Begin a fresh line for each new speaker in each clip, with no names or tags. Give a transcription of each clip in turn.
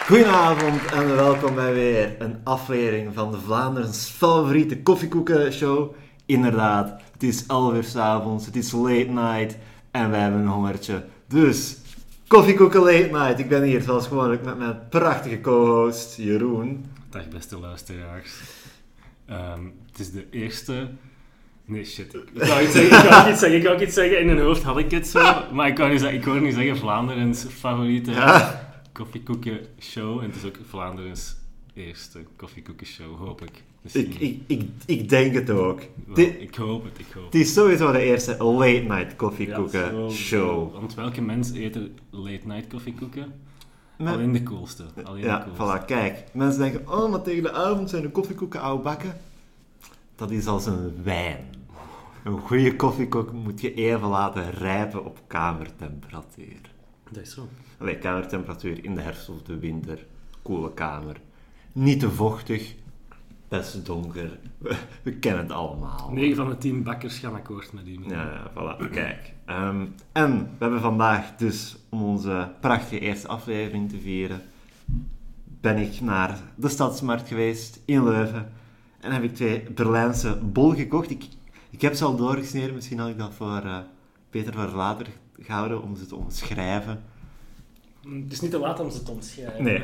Goedenavond en welkom bij weer een aflevering van de Vlaanderens favoriete koffiekoekenshow. Inderdaad, het is 11 uur 's avonds, het is late night en wij hebben een hongertje. Dus, koffiekoeken late night. Ik ben hier zoals gewoonlijk met mijn prachtige co-host Jeroen.
Dag beste luisteraars. Het is de eerste... Nee, shit. Ik wou iets zeggen. In mijn hoofd had ik het zo. Maar ik wou nu zeggen Vlaanderens favoriete koffiekoekenshow. En het is ook Vlaanderens eerste koffiekoekenshow, hoop ik.
Ik denk het ook.
Ik hoop het.
Het is sowieso de eerste late night koffiekoekenshow.
Want welke mens eet er late night koffiekoeken? Alleen de coolste.
Voilà, kijk. Mensen denken, oh, maar tegen de avond zijn de koffiekoeken oude bakken. Dat is als een wijn. Een goede koffiekoek moet je even laten rijpen op kamertemperatuur.
Dat is zo.
Allee, kamertemperatuur in de herfst of de winter. Koele kamer. Niet te vochtig. Best donker. We kennen het allemaal.
9 van de 10 bakkers gaan akkoord met die.
Ja, voilà. Kijk. En we hebben vandaag dus, om onze prachtige eerste aflevering te vieren, ben ik naar de Stadsmarkt geweest in Leuven. En heb ik 2 Berlijnse bol gekocht. Ik heb ze al doorgesneden. Misschien had ik dat voor Peter voor later gehouden om ze te omschrijven.
Het is niet te laat om ze te omschrijven.
Nee.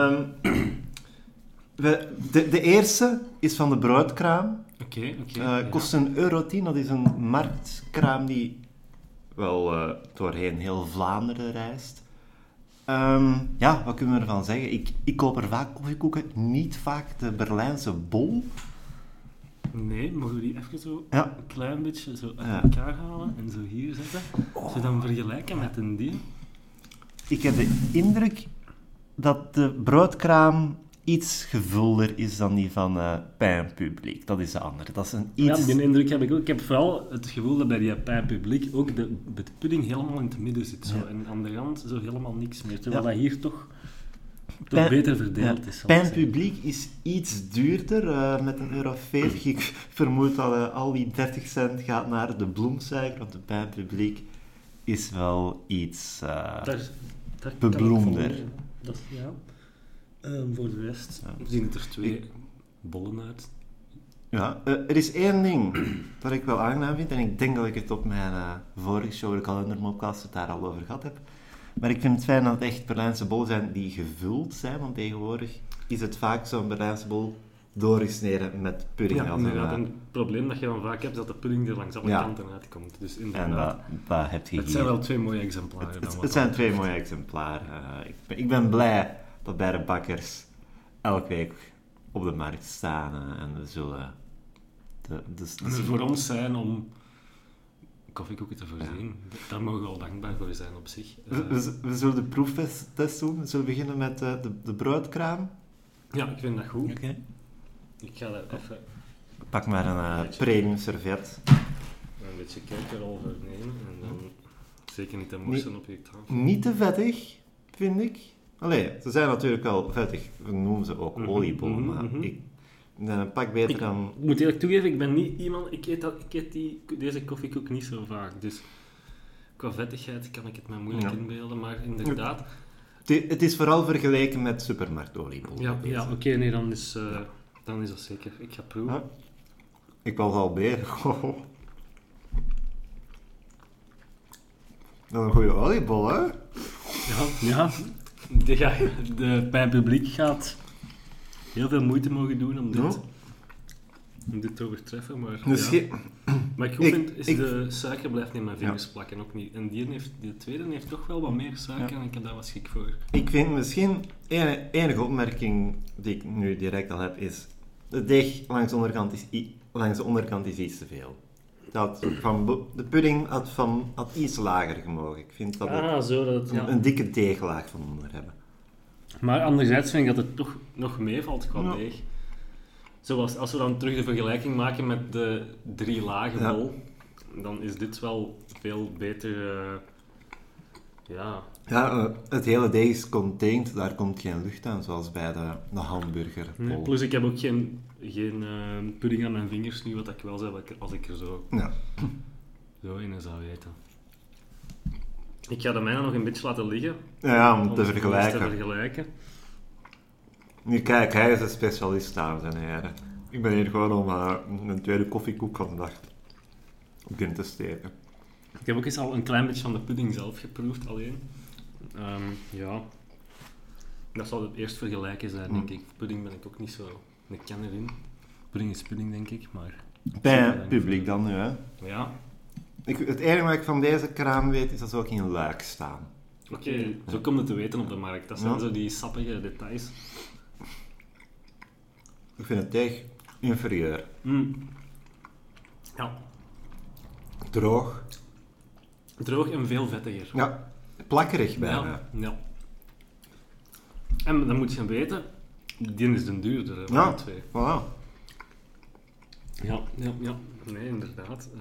De eerste is van de Broodkraam.
Oké.
Kost €1,10. Dat is een marktkraam die wel doorheen heel Vlaanderen reist. Wat kunnen we ervan zeggen? Ik koop er vaak koffiekoeken, niet vaak de Berlijnse bol.
Nee, mogen we die even zo
Ja.
een klein beetje zo uit elkaar halen en zo hier zetten? Zo dan vergelijken met een die.
Ik heb de indruk dat de Broodkraam iets gevulder is dan die van Pain Public. Dat is de andere. Dat is een iets...
Ja, die indruk heb ik ook. Ik heb vooral het gevoel dat bij die Pain Public ook de pudding helemaal in het midden zit. Zo.
Ja.
En aan de rand zo helemaal niks meer. Terwijl
Ja.
dat hier toch beter verdeeld is.
Pain Public is iets duurder, met €1,40. Ik vermoed dat al die 30 cent gaat naar de bloemsuiker, want de Pain Public is wel iets
Daar
bebloemder.
Dat, ja. Voor de rest zien het er 2 bollen uit.
Ja, er is één ding dat ik wel aangenaam vind, en ik denk dat ik het op mijn vorige show, de kalendermopcast, het daar al over gehad heb. Maar ik vind het fijn dat het echt Berlijnse bollen zijn die gevuld zijn, want tegenwoordig is het vaak zo'n Berlijnse bol doorgesneden met pudding.
Ja, inderdaad. En het probleem dat je dan vaak hebt, is dat de pudding er langs alle kanten uitkomt. Dus inderdaad.
En dat heb je hier.
Het zijn wel 2 mooie exemplaren.
Het zijn 2 mooie exemplaren. Ik ben blij dat bij de bakkers elke week op de markt staan en we zullen...
En er voor ons zijn om koffiekoeken te voorzien. Ja. Daar mogen we al dankbaar voor zijn op zich.
We zullen de proeftest doen. We zullen beginnen met de broodkraam.
Ja, ik vind dat goed.
Okay.
Ik ga daar even...
Pak maar een premium servet.
Een beetje kijkerol voor nemen en dan zeker niet te morsen op je tafel.
Niet te vettig, vind ik. Allee, ze zijn natuurlijk wel vettig. We noemen ze ook oliebollen, maar ik ben een pak beter dan...
Ik moet eerlijk toegeven, ik ben niet iemand... Ik eet deze koffiekoek niet zo vaak, dus qua vettigheid kan ik het mij moeilijk inbeelden, maar inderdaad...
Het is vooral vergeleken met supermarktoliebollen.
Ja, oké, nee, dan is dat zeker. Ik ga proeven.
Ja. Ik was al beter. Dat is een goede oliebol, hè?
Ja. De Pain Public gaat heel veel moeite mogen doen om dit te overtreffen, maar maar ik vind, de suiker blijft in mijn vingers plakken, ook niet. En die tweede heeft toch wel wat meer suiker en ik heb daar wat schik voor.
Ik vind misschien, enige opmerking die ik nu direct al heb, is de deeg langs de onderkant is iets te veel. De pudding had iets lager gemogen. Ik vind dat een dikke deeglaag van onder hebben.
Maar anderzijds vind ik dat het toch nog meevalt qua deeg. Zoals als we dan terug de vergelijking maken met de 3 lagen bol, dan is dit wel veel beter.
Het hele deeg is contained, daar komt geen lucht aan, zoals bij de hamburger.
Nee, plus ik heb ook geen pudding aan mijn vingers nu, wat ik wel zou als ik er zo in zou eten. Ik ga de mijne nog een beetje laten liggen.
Ja, om te vergelijken. Nu, kijk, hij is een specialist, dames en heren. Ik ben hier gewoon om een tweede koffiekoek van de dag op in te steken.
Ik heb ook eens al een klein beetje van de pudding zelf geproefd, alleen. Ja, dat zal het eerst vergelijken zijn, denk ik. Pudding ben ik ook niet zo een kenner in. Pudding is pudding, denk ik, maar...
Bij het publiek dan nu, hè.
Ja.
Het enige wat ik van deze kraam weet, is dat ze ook in Luik staan.
Oké, zo komt het te weten op de markt. Dat zijn zo die sappige details.
Ik vind het echt inferieur.
Ja.
Droog.
Droog en veel vettiger.
Ja, plakkerig bijna.
Ja. En dan moet je weten, die is de duurder van
Ja,
de twee.
voilà.
Ja. Nee, inderdaad.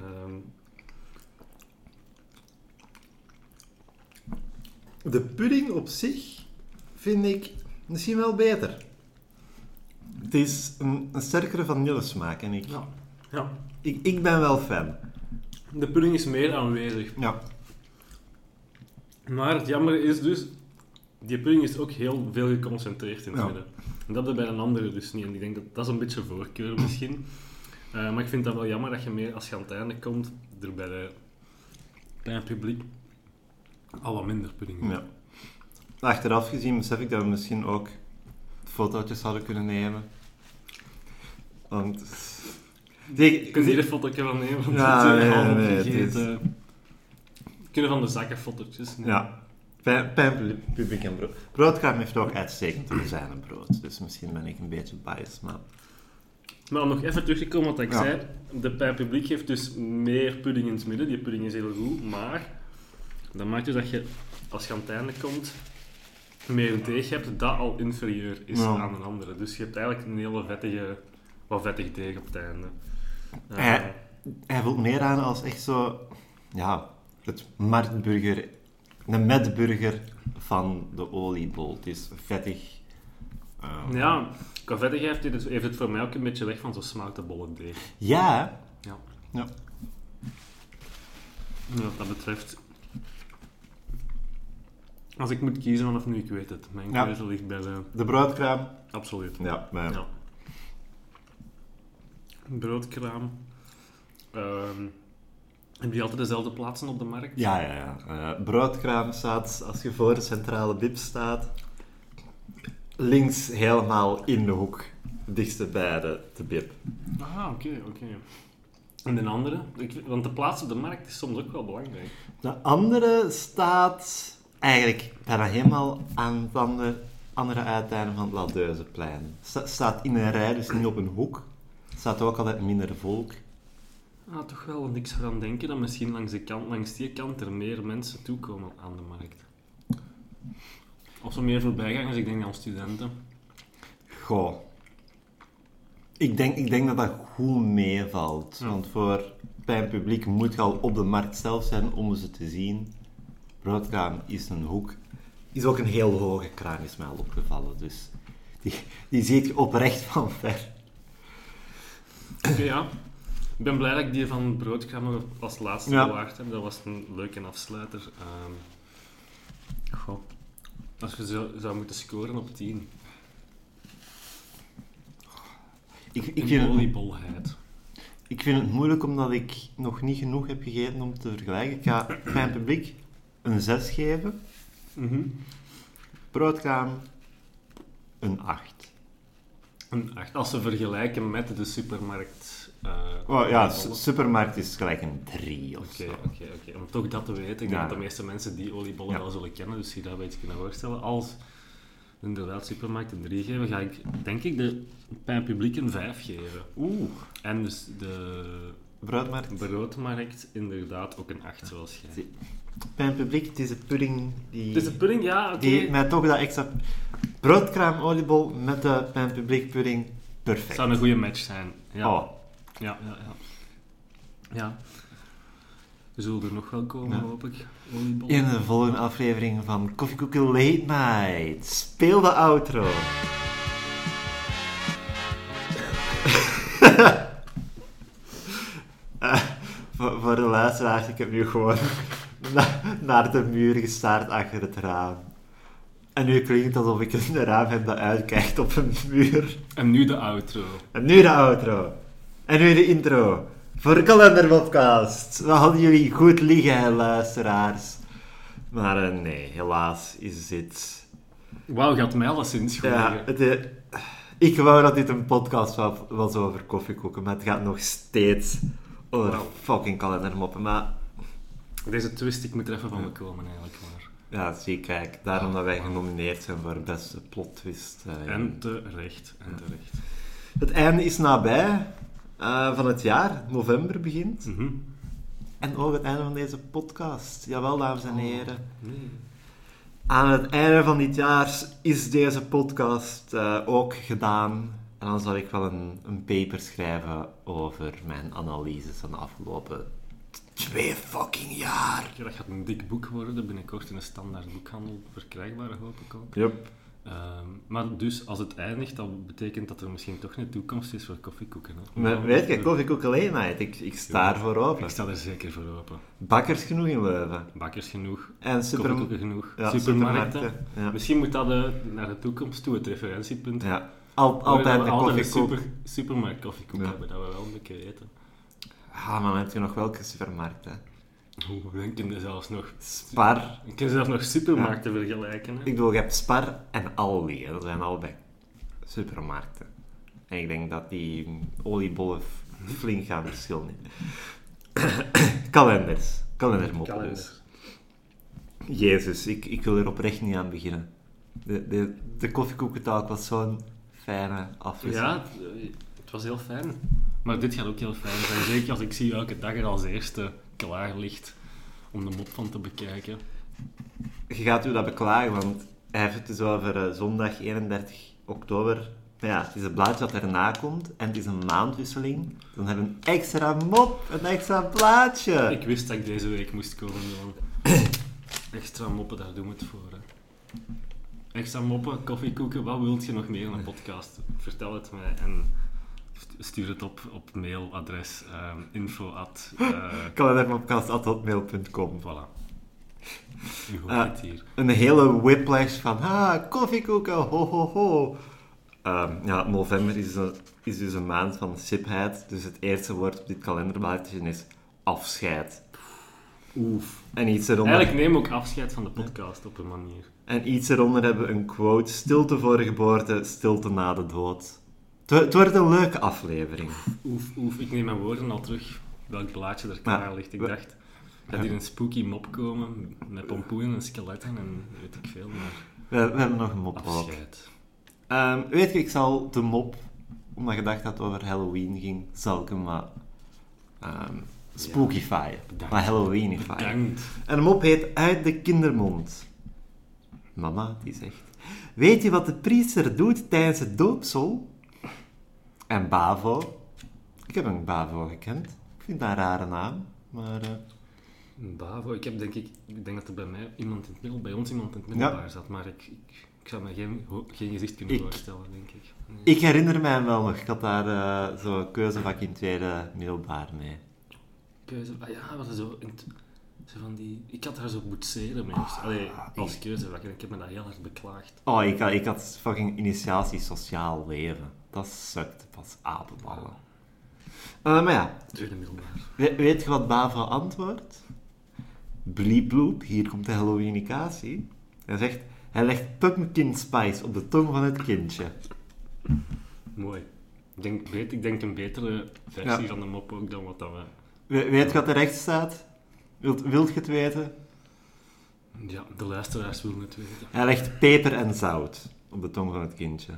De pudding op zich vind ik misschien wel beter. Het is een sterkere vanillesmaak en
Ja.
ik ben wel fan.
De pudding is meer aanwezig.
Ja.
Maar het jammer is dus, die pudding is ook heel veel geconcentreerd in het
Ja.
midden. En dat is bij een andere dus niet. En ik denk dat is een beetje voorkeur misschien. Maar ik vind dat wel jammer dat je meer, als je aan het einde komt, er bij het publiek al wat minder pudding hebt.
Ja. Achteraf gezien besef ik dat we misschien ook fotootjes hadden kunnen nemen. Want...
Je kunt hier een fotootje van nemen, want
Ja,
het is
nee,
half
nee, het
opgegeten. Kunnen van de zakken fotootjes nemen.
Ja. Pijn, publiek en brood. Broodkraam heeft ook uitstekend rozijnen brood. Dus misschien ben ik een beetje biased, maar...
Maar om nog even terug te komen wat ik
Ja.
zei. De Pijn Publiek heeft dus meer pudding in het midden. Die pudding is heel goed, maar dat maakt dus dat je, als je aan het einde komt, meer deeg hebt dat al inferieur is
Ja.
aan een andere. Dus je hebt eigenlijk een hele wat vettig deeg op het einde.
Hij voelt meer aan als echt zo... Ja, het marktburger... Een metburger van de oliebol. Het is vettig.
Ja, qua vettigheid heeft het voor mij ook een beetje weg van zo'n smaaktebollen deeg.
Ja.
Ja.
Ja.
En wat dat betreft... Als ik moet kiezen vanaf nu, ik weet het. Mijn
Ja.
keuze ligt bij de...
De broodkraam.
Absoluut.
Ja, bij...
Ja. Broodkraam. Heb je altijd dezelfde plaatsen op de markt?
Ja. Broodkraam staat, als je voor de centrale bib staat, links helemaal in de hoek, dichtste bij de bib.
Ah, oké. En de andere? Want de plaats op de markt is soms ook wel belangrijk.
De andere staat eigenlijk bijna helemaal aan het andere uiteinde van het Ladeuzeplein. Staat in een rij, dus niet op een hoek. Staat ook altijd minder volk.
Ah, toch wel, want ik zou dan denken dat misschien langs die kant er meer mensen toekomen aan de markt. Of zo meer voorbijgangers, ik denk aan studenten.
Goh. Ik denk dat dat goed meevalt.
Ja.
Want bij een publiek moet je al op de markt zelf zijn om ze te zien. Broodkraam is een hoek. Is ook een heel hoge kraan, is mij al opgevallen. Dus die ziet je oprecht van ver.
Oké, ja. Ik ben blij dat ik die van Broodkraam nog als laatste bewaard heb. Dat was een leuke afsluiter. Goh. Als je zou moeten scoren op 10.
Ik vind het moeilijk omdat ik nog niet genoeg heb gegeten om te vergelijken. Ik ga mijn publiek een 6 geven. Broodkraam een 8.
Een 8. Als we vergelijken met de supermarkt.
Supermarkt is gelijk een 3 of zo.
Oké. Om toch dat te weten. Ik denk dat de meeste mensen die oliebollen wel zullen kennen, dus je dat weet je kunnen voorstellen. Als inderdaad supermarkt een 3 geven, ga ik denk ik de Pijn Publiek een 5 geven.
Oeh.
En dus de broodmarkt inderdaad ook een 8, zoals jij.
Pijn Publiek, het is de pudding die...
Het is de pudding, ja, oké.
Die mij toch dat extra... Broodkraam oliebol met de Pijn Publiek pudding, perfect.
Het zou een goede match zijn. Ja.
Oh.
Ja. We zullen er nog wel komen, hoop ik. Oliebollen.
In de volgende aflevering van Koffiekoeken Late Night. Speel de outro. Voor de luisteraars, ik heb nu gewoon naar de muur gestaard achter het raam. En nu klinkt het alsof ik een raam heb dat uitkijkt op een muur.
En nu de outro.
En nu de outro. En nu de intro. Voor de Kalenderpodcast. We hadden jullie goed liggen, hè, luisteraars. Maar nee, helaas is dit...
Wauw, je had mij alleszins goed
Ja,
liggen.
ik wou dat dit een podcast was over koffiekoeken, maar het gaat nog steeds over
Wauw.
fucking kalendermoppen. Maar
Deze twist, ik moet er even van me komen eigenlijk. Maar.
ja, zie, kijk, daarom dat wij genomineerd zijn voor beste plot twist.
En terecht.
Het einde is nabij van het jaar, november begint.
Mhm.
En ook het einde van deze podcast. Jawel, dames en heren.
Nee.
Aan het einde van dit jaar is deze podcast ook gedaan. En dan zal ik wel een paper schrijven over mijn analyses van de afgelopen 2 fucking jaar.
Ja, dat gaat een dik boek worden, binnenkort in een standaard boekhandel verkrijgbaar, hoop ik ook.
Yep.
Maar dus, als het eindigt, dat betekent dat er misschien toch een toekomst is voor koffiekoeken. Hè?
Maar weet je, koffiekoek alleen night. Ik sta ervoor open.
Ik sta er zeker voor open.
Bakkers genoeg in Leuven.
Bakkers genoeg,
En
koffiekoeken genoeg,
ja,
supermarkten.
Ja.
Misschien moet dat naar de toekomst toe het referentiepunt.
Ja. Altijd de koffiekoek.
Supermarkt koffiekoek
Ja.
hebben, dat we wel een beetje eten.
Ah, maar dan heb je nog welke supermarkten?
Dan kun je zelfs nog...
Spar.
Dan kun je zelfs nog supermarkten vergelijken. Hè?
Ik bedoel, je hebt Spar en Aldi. Hè. Dat zijn allebei supermarkten. En ik denk dat die oliebollen flink gaan verschillen. Kalenders. Kalendermoppen
Kalenders.
dus. Jezus, ik wil er oprecht niet aan beginnen. De koffiekoekentalk was zo'n fijne afwisseling.
Ja, het was heel fijn. Maar dit gaat ook heel fijn zijn. Zeker als ik zie welke dag er als eerste klaar ligt om de mop van te bekijken.
Je gaat u dat beklagen, want hij heeft het dus over zondag 31 oktober. Maar ja, het is een blaadje dat erna komt en het is een maandwisseling. Dan hebben we een extra mop, een extra blaadje.
Ik wist dat ik deze week moest komen, Johan. Extra moppen, daar doen we het voor. Hè. Extra moppen, koffiekoeken, wat wilt je nog meer in een podcast? Vertel het mij en stuur het op mailadres info@.
Kalenderpodcast@hotmail.com.
Voilà. U hoort het hier.
Een hele whiplash van, koffiekoeken, ho ho ho. Ja, november is dus een maand van sipheid. Dus het eerste woord op dit kalenderblaadje is afscheid.
Oef.
En iets eronder...
Eigenlijk neem ook afscheid van de podcast op een manier.
En iets eronder hebben we een quote. Stilte voor de geboorte, stilte na de dood. Het wordt een leuke aflevering.
Oef. Ik neem mijn woorden al terug. Welk blaadje er klaar ligt. Ik dacht, gaat hier een spooky mop komen met pompoenen en skeletten en weet ik veel, maar...
We hebben nog een mop op.
Afscheid.
Weet je, ik zal de mop, omdat je dacht dat het over Halloween ging, zal ik hem maar spookifyen.
Bedankt.
Maar Halloweenifyen.
Bedankt.
En de mop heet Uit de kindermond. Mama, die zegt... Weet je wat de priester doet tijdens het doopsel? En Bavo... Ik heb een Bavo gekend. Ik vind dat een rare naam, maar...
Bavo, ik denk dat er bij ons iemand in het middelbaar zat, maar ik zou me geen gezicht kunnen voorstellen, denk ik. Nee.
Ik herinner mij hem wel nog. Ik had daar zo'n keuzevak in tweede middelbaar mee.
Keuze, ja, wat is zo van die... Ik had daar zo boetseren mee. Als keuzevak en ik heb me dat heel hard beklaagd.
Oh, ik had fucking initiatie sociaal leven. Dat sukte pas apenballen. Maar ja,
Tweede middelbaar.
weet je wat Bavo antwoordt? Bliep bloep, hier komt de Halloweenicatie. Hij zegt, hij legt pumpkin spice op de tong van het kindje.
Mooi. Ik denk een betere versie van de mop ook dan wat dat we...
Weet je wat er rechts staat? Wilt je het weten?
Ja, de luisteraars willen het weten.
Hij legt peper en zout op de tong van het kindje.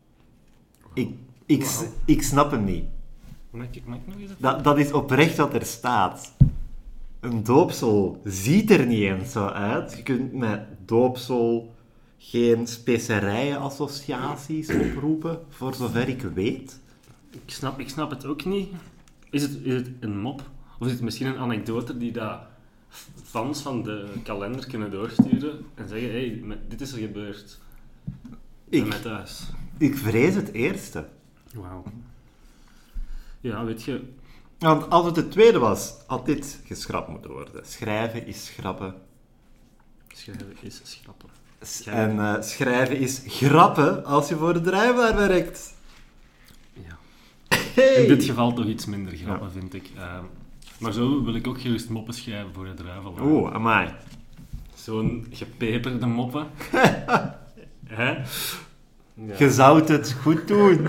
Ik snap hem niet.
Mag ik nog eens
Dat is oprecht wat er staat. Een doopsel ziet er niet eens zo uit. Je kunt met doopsel geen specerijen-associaties oproepen, voor zover ik weet.
Ik snap het ook niet. Is het een mop? Of is het misschien een anekdote die dat fans van de kalender kunnen doorsturen en zeggen, hey, dit is er gebeurd. Bij mij thuis.
Ik vrees het eerste.
Wauw. Ja, weet je...
Want als het tweede was, had dit geschrapt moeten worden. Schrijven is schrappen.
Schrijven is schrappen.
En schrijven is grappen als je voor de druivelaar werkt.
Ja.
Hey.
In dit geval toch iets minder grappen, vind ik. Maar zo wil ik ook gerust moppen schrijven voor de druivelaar.
Oeh, amai.
Zo'n gepeperde moppen. Hè? Ja.
Je zou het goed doen.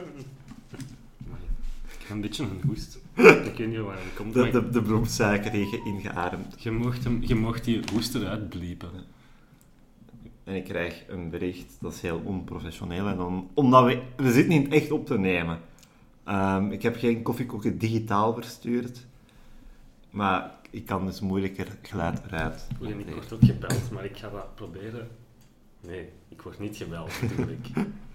Ik heb een beetje een hoest. Ik weet niet waar het komt.
De bloemsuiker die je ingeademd.
Je mocht die hoest eruit bliepen.
En ik krijg een bericht, dat is heel onprofessioneel. En dan, omdat we zitten niet echt op te nemen. Ik heb geen koffiekoeken digitaal verstuurd. Maar ik kan dus moeilijker geluid eruit.
En ik word ook gebeld, maar ik ga dat proberen. Nee, ik word niet gebeld natuurlijk.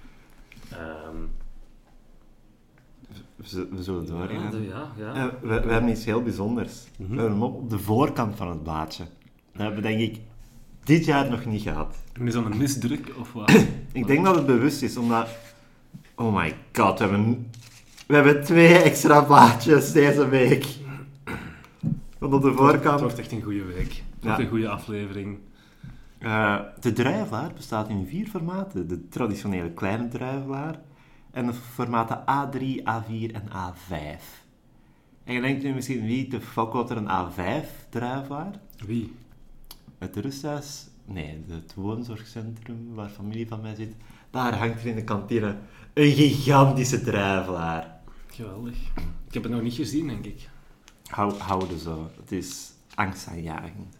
We zullen doorgaan.
Ja.
We hebben iets heel bijzonders.
Mhm.
We hebben hem op de voorkant van het blaadje. Dat hebben we denk ik dit jaar nog niet gehad.
En is dat een misdruk of wat?
Ik denk dat het bewust is, omdat... Oh my god, we hebben 2 extra blaadjes deze week. Want op de voorkant...
Het wordt echt een goede week. Het wordt een goede aflevering.
De druivelaar bestaat in 4 formaten. De traditionele kleine druivelaar. En de formaten A3, A4 en A5. En je denkt nu misschien, wie de fuck wordt er een A5 druivelaar?
Wie?
Het rusthuis... Nee, het woonzorgcentrum waar familie van mij zit. Daar hangt er in de kantine een gigantische druivelaar.
Geweldig. Ik heb het nog niet gezien, denk ik.
Houden zo. Het is angstaanjagend.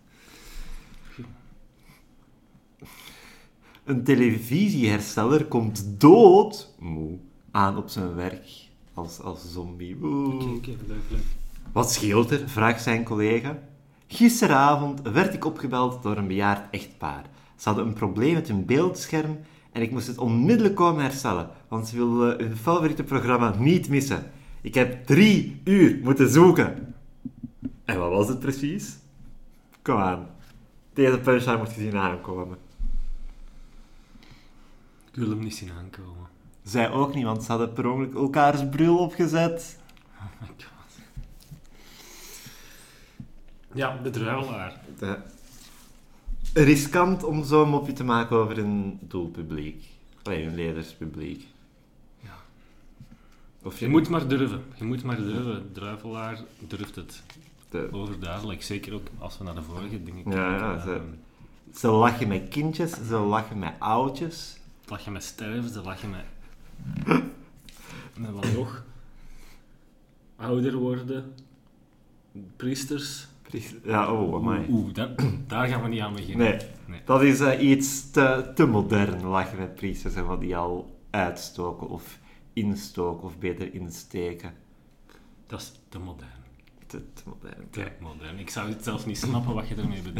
Een televisiehersteller komt doodmoe aan op zijn werk als zombie.
Oké, leuk.
Wat scheelt er? Vraagt zijn collega. Gisteravond werd ik opgebeld door een bejaard echtpaar. Ze hadden een probleem met hun beeldscherm en ik moest het onmiddellijk komen herstellen, want ze wilden hun favoriete programma niet missen. Ik heb 3 uur moeten zoeken. En wat was het precies? Kom aan. Deze punchline moet je zien aankomen.
Ik wil hem niet zien aankomen.
Zij ook niet, want ze hadden per ongeluk elkaars bril opgezet.
Oh my god. Ja, de druivelaar.
Riskant om zo'n mopje te maken over een doelpubliek. Een lezerspubliek.
Ja.
Of
Je moet maar durven. Druivelaar durft het. Overduidelijk. Zeker ook als we naar de vorige dingen kijken.
Ja, ze lachen met kindjes, ze lachen met oudjes.
Ze lachen met sterven, ze lachen met... met wat nog? Ouder worden. Priesters.
Ja, oh, amai.
Daar gaan we niet aan beginnen.
Nee. Dat is iets te modern, lachen met priesters en wat die al uitstoken of instoken of beter insteken.
Dat is te modern.
Te modern.
Te modern. Ik zou het zelfs niet snappen wat je ermee bedoelt.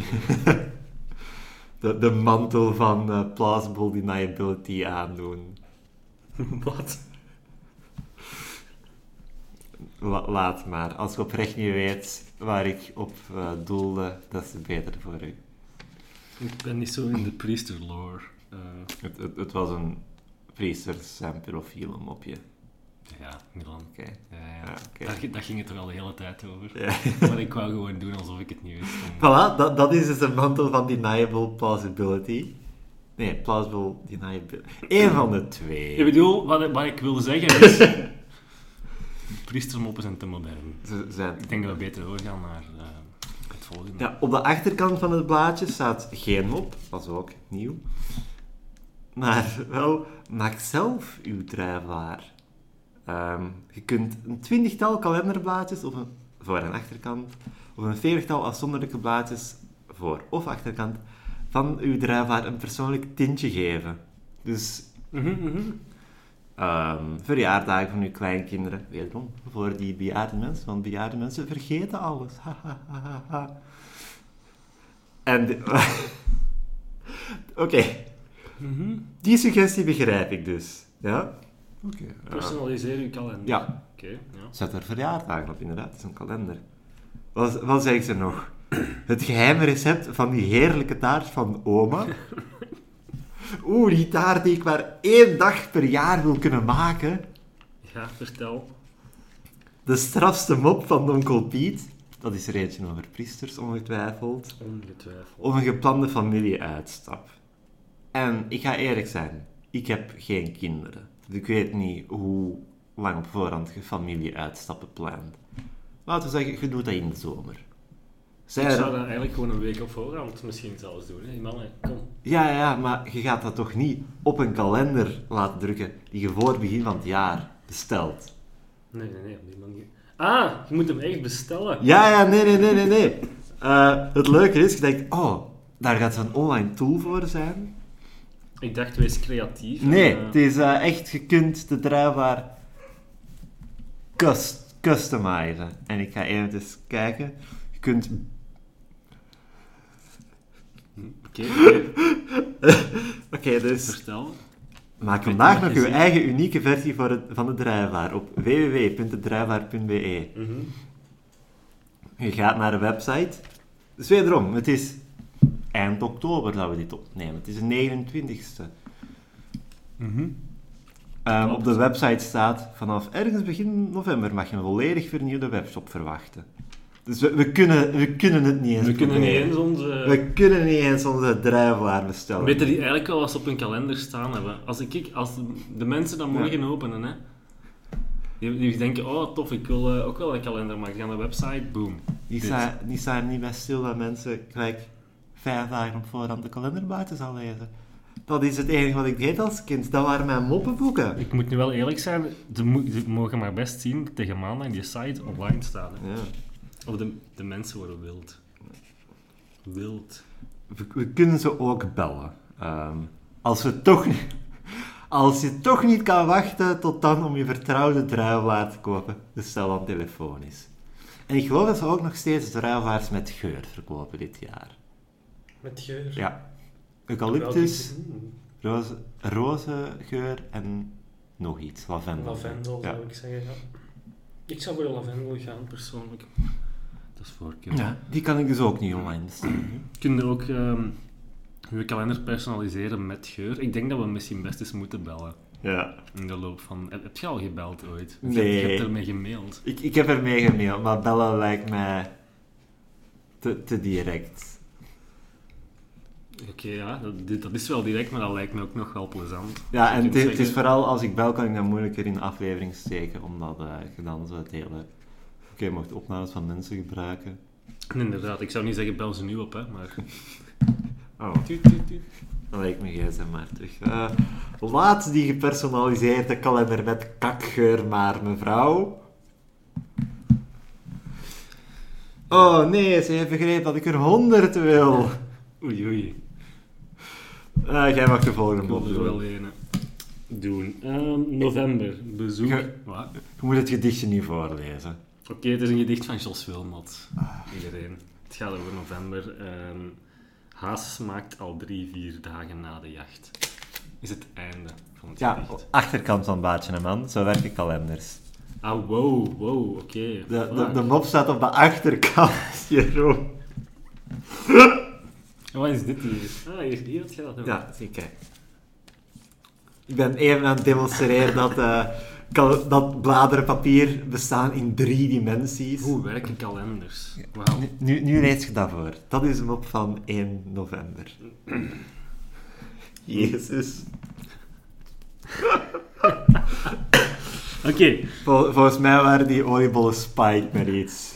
De mantel van plausible deniability aandoen.
Wat?
Laat maar. Als je oprecht niet weet waar ik op doelde, dat is beter voor u.
Ik ben niet zo in de priesterlore.
Het was een priesters zijn pedofiele mopje.
Ja, Milan.
Oké.
Ja.
Okay.
Daar ging het er al de hele tijd over.
Ja.
Maar ik wou gewoon doen alsof ik het niet wist.
Voilà, dat is dus een mantel van deniable plausibility. Nee, plausible deniability. Eén van de 2.
Ik bedoel, wat ik wilde zeggen is... priestermoppen zijn te modern. Ik denk dat we beter doorgaan naar het volgende.
Ja, op de achterkant van het blaadje staat geen mop. Dat is ook nieuw. Maar wel, maak zelf uw druivelaar. Je kunt een 20-tal kalenderblaadjes voor en achterkant, of een 40-tal afzonderlijke blaadjes voor of achterkant van uw druivelaar een persoonlijk tintje geven. Dus verjaardagen van uw kleinkinderen, wederom, voor die bejaarde mensen, want bejaarde mensen vergeten alles. En Oké. Die suggestie begrijp ik dus. Ja? Oké.
Personaliseer uw kalender.
Ja.
Oké, ja.
Zet er verjaardagen op, inderdaad. Het is een kalender. Wat zeggen ze nog? Het geheime recept van die heerlijke taart van oma. Die taart die ik maar 1 dag per jaar wil kunnen maken.
Ja, vertel.
De strafste mop van onkel Piet. Dat is er eentje over priesters, ongetwijfeld.
Ongetwijfeld.
Of een geplande familieuitstap. En ik ga eerlijk zijn, ik heb geen kinderen. Dus ik weet niet hoe lang op voorhand je familie-uitstappen plant. Laten we zeggen, je doet dat in de zomer.
Ik zou dat eigenlijk gewoon een week op voorhand misschien zelfs doen. Hè? Mannen, kom.
Ja, maar je gaat dat toch niet op een kalender laten drukken die je voor het begin van het jaar bestelt.
Nee, op die manier. Ah, je moet hem echt bestellen.
Ja, nee. Het leuke is, je denkt, daar gaat zo'n online tool voor zijn.
Ik dacht, wees creatief.
Nee, het is echt, je kunt de druivaar customizen. En ik ga eventjes kijken. Je kunt... Oké, dus...
Vertel.
Maak vandaag nog uw eigen unieke versie van de druivaar op www.dedruivaar.be. Je gaat naar de website. Dus wederom, het is eind oktober dat we dit opnemen. Het is de 29e. Op de website staat, vanaf ergens begin november mag je een volledig vernieuwde webshop verwachten. Dus we kunnen het niet eens
We kunnen niet eens
onze druivaar bestellen.
Weten die eigenlijk al wat ze op hun kalender staan hebben? Als de mensen dat morgen openen, hè, die denken, oh tof, ik wil ook wel een kalender maken. Die gaan naar de website, boom.
Die staan niet bij stil dat mensen gelijk 5 dagen op voorhand de kalender buiten zal lezen. Dat is het enige wat ik deed als kind. Dat waren mijn moppenboeken.
Ik moet nu wel eerlijk zijn, ze mogen maar best zien tegen maandag in die site online staan. Hè.
Ja.
Of de mensen worden wild. Wild.
We kunnen ze ook bellen. Als je toch niet kan wachten tot dan om je vertrouwde druivaar te kopen, bestel dan telefonisch. En ik geloof dat ze ook nog steeds druivaars met geur verkopen dit jaar.
Met geur?
Ja. Eucalyptus, rozengeur en nog iets. Lavendel.
Lavendel zou ik zeggen, ja. Ik zou voor de lavendel gaan, persoonlijk. Dat is voorkeur.
Ja, die kan ik dus ook niet online bestellen.
Kun je ook je kalender personaliseren met geur? Ik denk dat we misschien best eens moeten bellen.
Ja.
In de loop van... Heb je al gebeld ooit?
Nee.
Je hebt ermee gemaild.
Ik heb ermee gemaild, maar bellen lijkt mij te direct.
Oké, ja, dat is wel direct, maar dat lijkt me ook nog wel plezant.
Ja, en het is vooral als ik bel, kan ik dat moeilijker in de aflevering steken, omdat je dan zo het hele... Oké, je mocht opnames van mensen gebruiken.
En inderdaad, ik zou niet zeggen bel ze nu op, hè, maar...
Oh,
Tuut, tuut, tuut.
dan lijkt me gsm maar terug. Laat die gepersonaliseerde kalender met kakgeur maar, mevrouw. Oh nee, ze heeft begrepen dat ik er 100 wil.
Oei.
Jij mag de volgende
Ik wil
mop
er
doen.
wel een doen. November, bezoek... Wat?
Je moet het gedichtje niet voorlezen.
Oké, het is een gedicht van Jos Wilmot. Iedereen. Het gaat over november. Haas smaakt al 3-4 dagen na de jacht. Is het einde van het
Ja,
gedicht.
achterkant van Baatje en Man, zo werken kalenders.
Ah, wow, oké.
De mop staat op de achterkant, Jeroen.
En wat is dit hier? Ah, hier het gaat.
Ja, zie, kijk. Ik ben even aan het demonstreren dat bladerenpapier bestaan in 3 dimensies.
Hoe werken kalenders? Wauw.
Nu lees je dat voor. Dat is een mop van 1 november. Jezus.
Oké.
Volgens mij waren die oliebollen spiked met iets.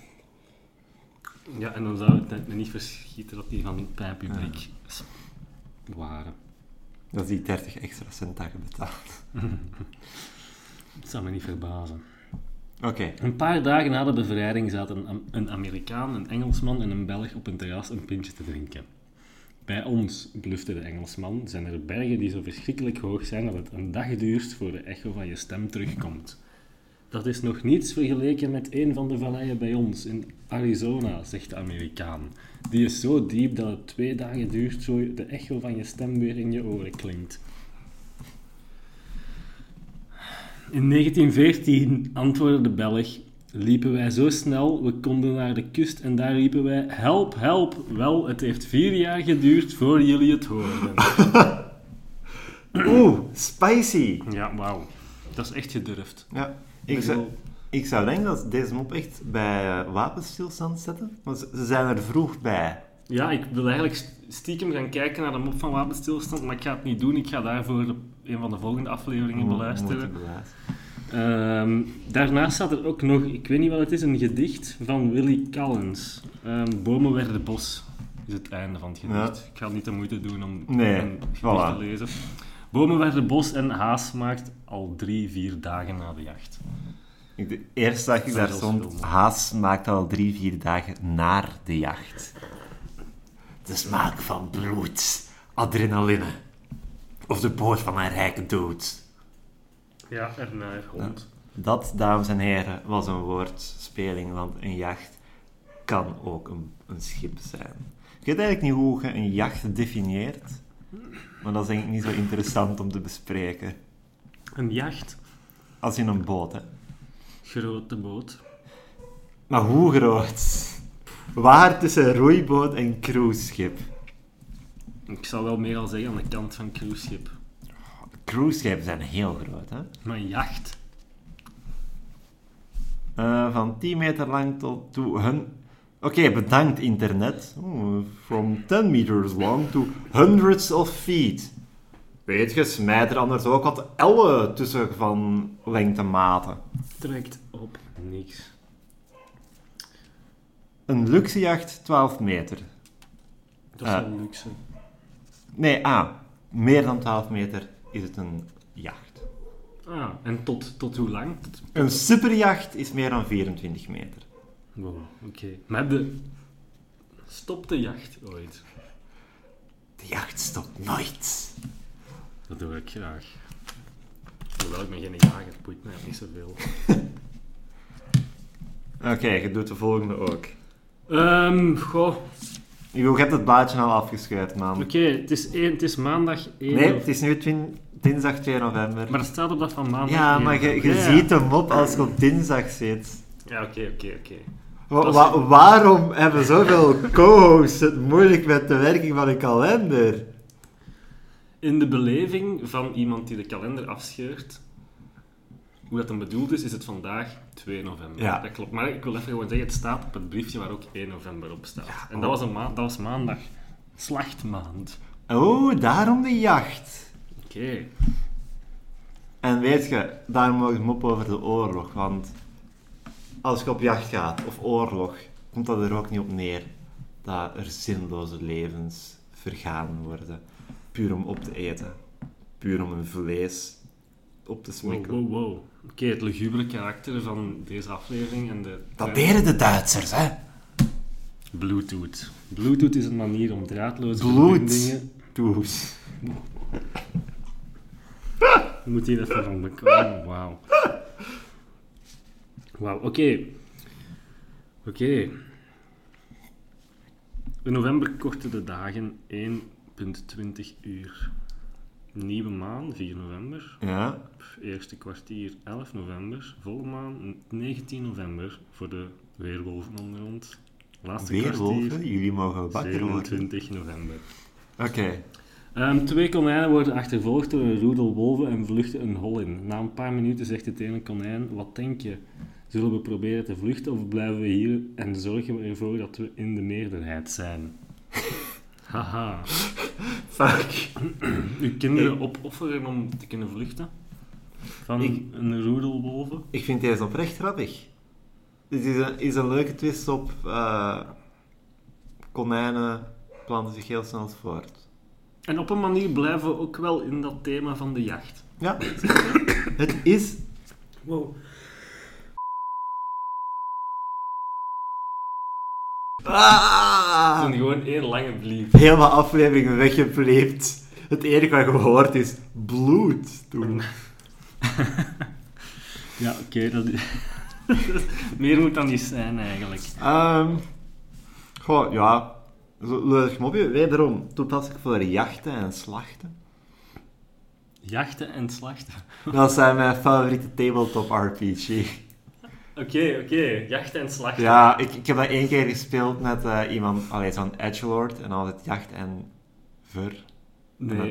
Ja, en dan zou het me niet verschieten dat die van het pijnpubliek waren.
Dat is die 30 extra cent dat je betaalt.
Dat zou me niet verbazen.
Oké.
Een paar dagen na de bevrijding zaten een Amerikaan, een Engelsman en een Belg op een terras een pintje te drinken. Bij ons, blufte de Engelsman, zijn er bergen die zo verschrikkelijk hoog zijn dat het een dag duurt voor de echo van je stem terugkomt. Dat is nog niets vergeleken met een van de valleien bij ons, in Arizona, zegt de Amerikaan. Die is zo diep dat het 2 dagen duurt voor de echo van je stem weer in je oren klinkt. In 1914, antwoordde de Belg, liepen wij zo snel, we konden naar de kust en daar riepen wij, help, help. Wel, het heeft 4 jaar geduurd voor jullie het hoorden.
Oeh, spicy.
Ja, wauw. Dat is echt gedurfd.
Ja, ik zou denken dat deze mop echt bij wapenstilstand zetten. Want ze zijn er vroeg bij.
Ja, ik wil eigenlijk stiekem gaan kijken naar de mop van wapenstilstand, maar ik ga het niet doen. Ik ga daarvoor een van de volgende afleveringen beluisteren. Daarnaast staat er ook nog, ik weet niet wat het is, een gedicht van Willie Collins. Bomen werden bos is het einde van het gedicht. Ja. Ik ga niet de moeite doen om een gedicht te lezen. Bomen werden bos en Haas maakt al 3-4 dagen na de jacht.
Eerst zag ik daar stond, Haas maakt al 3-4 dagen naar de jacht. De smaak van bloed, adrenaline of de boot van een rijke dood.
Ja, ernaar, hond.
Dat, dames en heren, was een woordspeling, want een jacht kan ook een schip zijn. Ik weet eigenlijk niet hoe je een jacht definieert, maar dat is denk ik niet zo interessant om te bespreken.
Een jacht?
Als in een boot, hè.
Grote boot.
Maar hoe groot? Waar tussen roeiboot en cruiseschip?
Ik zou wel meer al zeggen aan de kant van cruiseschip.
Cruiseschepen zijn heel groot, hè?
Maar een jacht?
Van 10 meter lang tot... Oké, bedankt internet. From 10 meters long to hundreds of feet. Weet je, smijt er anders ook wat ellen tussen van lengtematen.
Trekt op niks.
Een luxejacht 12 meter.
Dat is wel luxe.
Nee, meer dan 12 meter is het een jacht.
En tot hoe lang?
Een superjacht is meer dan 24 meter.
Wow, oké. Maar stopt de jacht ooit?
De jacht stopt nooit.
Dat doe ik graag. Hoewel ik ben geen jager, het boeit mij niet zoveel.
Oké, je doet de volgende ook.
Goh.
Je hebt het blaadje al afgescheurd, man.
Oké, het is maandag 1
Nee, het is nu dinsdag 2 november.
Maar het staat op dat van maandag 1
Ja, maar je ziet hem op als je op dinsdag zit.
Ja, oké.
Waarom hebben zoveel co-hosts het moeilijk met de werking van een kalender?
In de beleving van iemand die de kalender afscheurt, hoe dat dan bedoeld is het vandaag 2 november.
Ja.
Dat klopt. Maar ik wil even gewoon zeggen, het staat op het briefje waar ook 1 november op staat.
Ja,
en dat was maandag. Slachtmaand.
Oh, daarom de jacht.
Oké.
En weet je, daarom nog een mop over de oorlog, want als je op jacht gaat, of oorlog, komt dat er ook niet op neer dat er zinloze levens vergaan worden. Puur om op te eten. Puur om een vlees op te smikkelen.
Wow. Oké, het lugubere karakter van deze aflevering en de...
Dat deden de Duitsers, hè?
Bluetooth. Bluetooth is een manier om draadloze verbindingen...
Bluetooth.
Moet hier even van bekomen. Wauw. Oké. In november korten de dagen 1,20 uur. Nieuwe maan, 4 november.
Ja.
Eerste kwartier, 11 november. Volle maan, 19 november. Voor de weerwolven onder ons. Laatste
Weerwolven?
kwartier,
Jullie mogen wakker worden.
27 november.
Oké.
2 konijnen worden achtervolgd door een roedel wolven en vluchten een hol in. Na een paar minuten zegt het ene konijn, wat denk je? Zullen we proberen te vluchten of blijven we hier en zorgen we ervoor dat we in de meerderheid zijn? Haha.
Fuck.
Uw kinderen opofferen om te kunnen vluchten? Van een roedel wolven?
Ik vind deze oprecht grappig. Dit is een leuke twist op konijnen planten zich heel snel voort.
En op een manier blijven we ook wel in dat thema van de jacht.
Ja. Het is...
Wow. Het is gewoon één lange bliep.
Helemaal afleveringen weggepleept. Het enige wat je hoort is bloed toen.
Ja, oké. Dat meer moet dan niet zijn, eigenlijk.
Goh, ja. Leuk mopje. Wederom toepasselijk voor jachten en slachten.
Jachten en slachten?
Dat zijn mijn favoriete tabletop RPG.
Oké. Jachten en slachten.
Ja, ik heb dat 1 keer gespeeld met iemand, zo'n edgelord, en altijd jacht en ver.
Nee.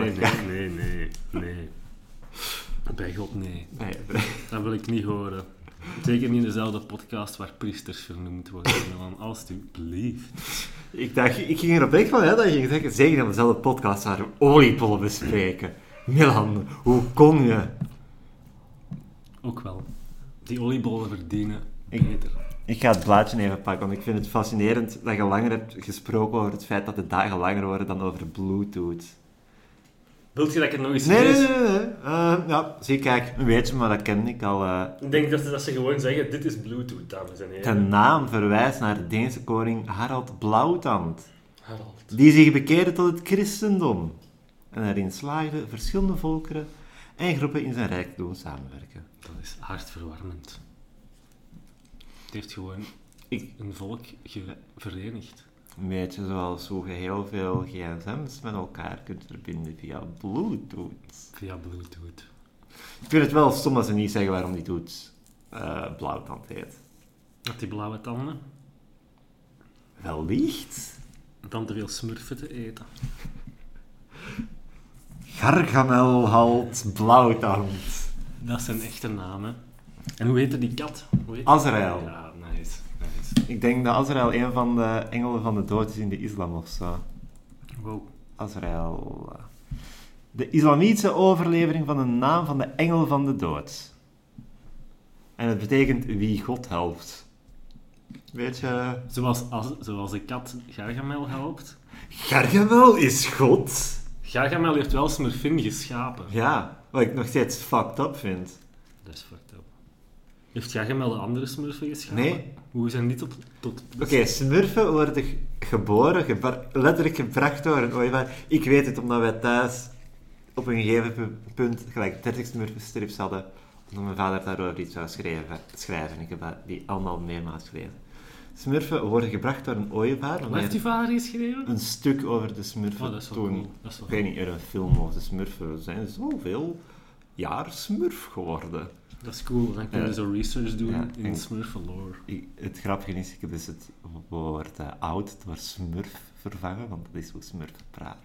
Bij God, nee. Dat wil ik niet horen. Zeker niet in dezelfde podcast waar priesters vernoemd worden. Dan alsjeblieft.
Ik dacht, ik ging erop weg van dat je ging zeggen, zeker in dezelfde podcast waar we oliebollen bespreken. Milan, hoe kon je?
Ook wel. Die oliebollen verdienen beter.
Ik ga het blaadje even pakken, want ik vind het fascinerend dat je langer hebt gesproken over het feit dat de dagen langer worden dan over Bluetooth.
Wilt je dat ik het nog eens
Nee.
lees?
Ja, zie, kijk, een beetje, maar dat ken ik al.
Ik denk dat ze gewoon zeggen, dit is Bluetooth, dames en
De
heren.
naam verwijst naar de Deense koning Harald Blauwtand,
Harald.
die zich bekeerde tot het christendom en erin slaagde verschillende volkeren en groepen in zijn rijk te doen samenwerken.
Dat is hartverwarmend. Het heeft gewoon een volk verenigd.
Een beetje zoals hoe je heel veel gsm's met elkaar kunt verbinden via Bluetooth.
Via Bluetooth.
Ik vind het wel stom dat ze niet zeggen waarom die doet Blauwtand heet.
Had die blauwe tanden?
Wellicht.
Dan te veel smurfen te eten.
Gargamel halt Blauwtand.
Dat is zijn echte naam, hè. En hoe heette die kat?
Azrael.
Ja, nice.
Ik denk dat Azrael een van de engelen van de dood is in de islam of zo.
Wow.
Azrael. De islamitische overlevering van de naam van de engel van de dood. En het betekent wie God helpt. Weet je...
Zoals de kat Gargamel helpt.
Gargamel is God.
Gargamel heeft wel Smurfin geschapen.
Ja, wat ik nog steeds fucked up vind.
Dat is fucked up. Heeft Gargamel de andere Smurfen geschapen?
Nee.
Hoe zijn die tot...
Oké, smurfen worden geboren, letterlijk gebracht door een ooievaar. Ik weet het omdat wij thuis op een gegeven punt gelijk 30 smurfenstrips hadden, omdat mijn vader daarover iets zou schrijven. Ik heb die allemaal meermaals gelezen. Smurfen worden gebracht door een ooievaar.
Wat heeft die vader geschreven?
Een stuk over de smurfen
Oh, dat is wel
toen.
cool. Dat is wel
Ik weet niet, er een film over de smurfen. Zijn zoveel jaar smurf geworden.
Dat is cool, dan kun je zo research doen in
en
Smurfen lore.
Het grappige is, ik heb dus het woord oud door smurf vervangen, want dat is hoe smurfen praten.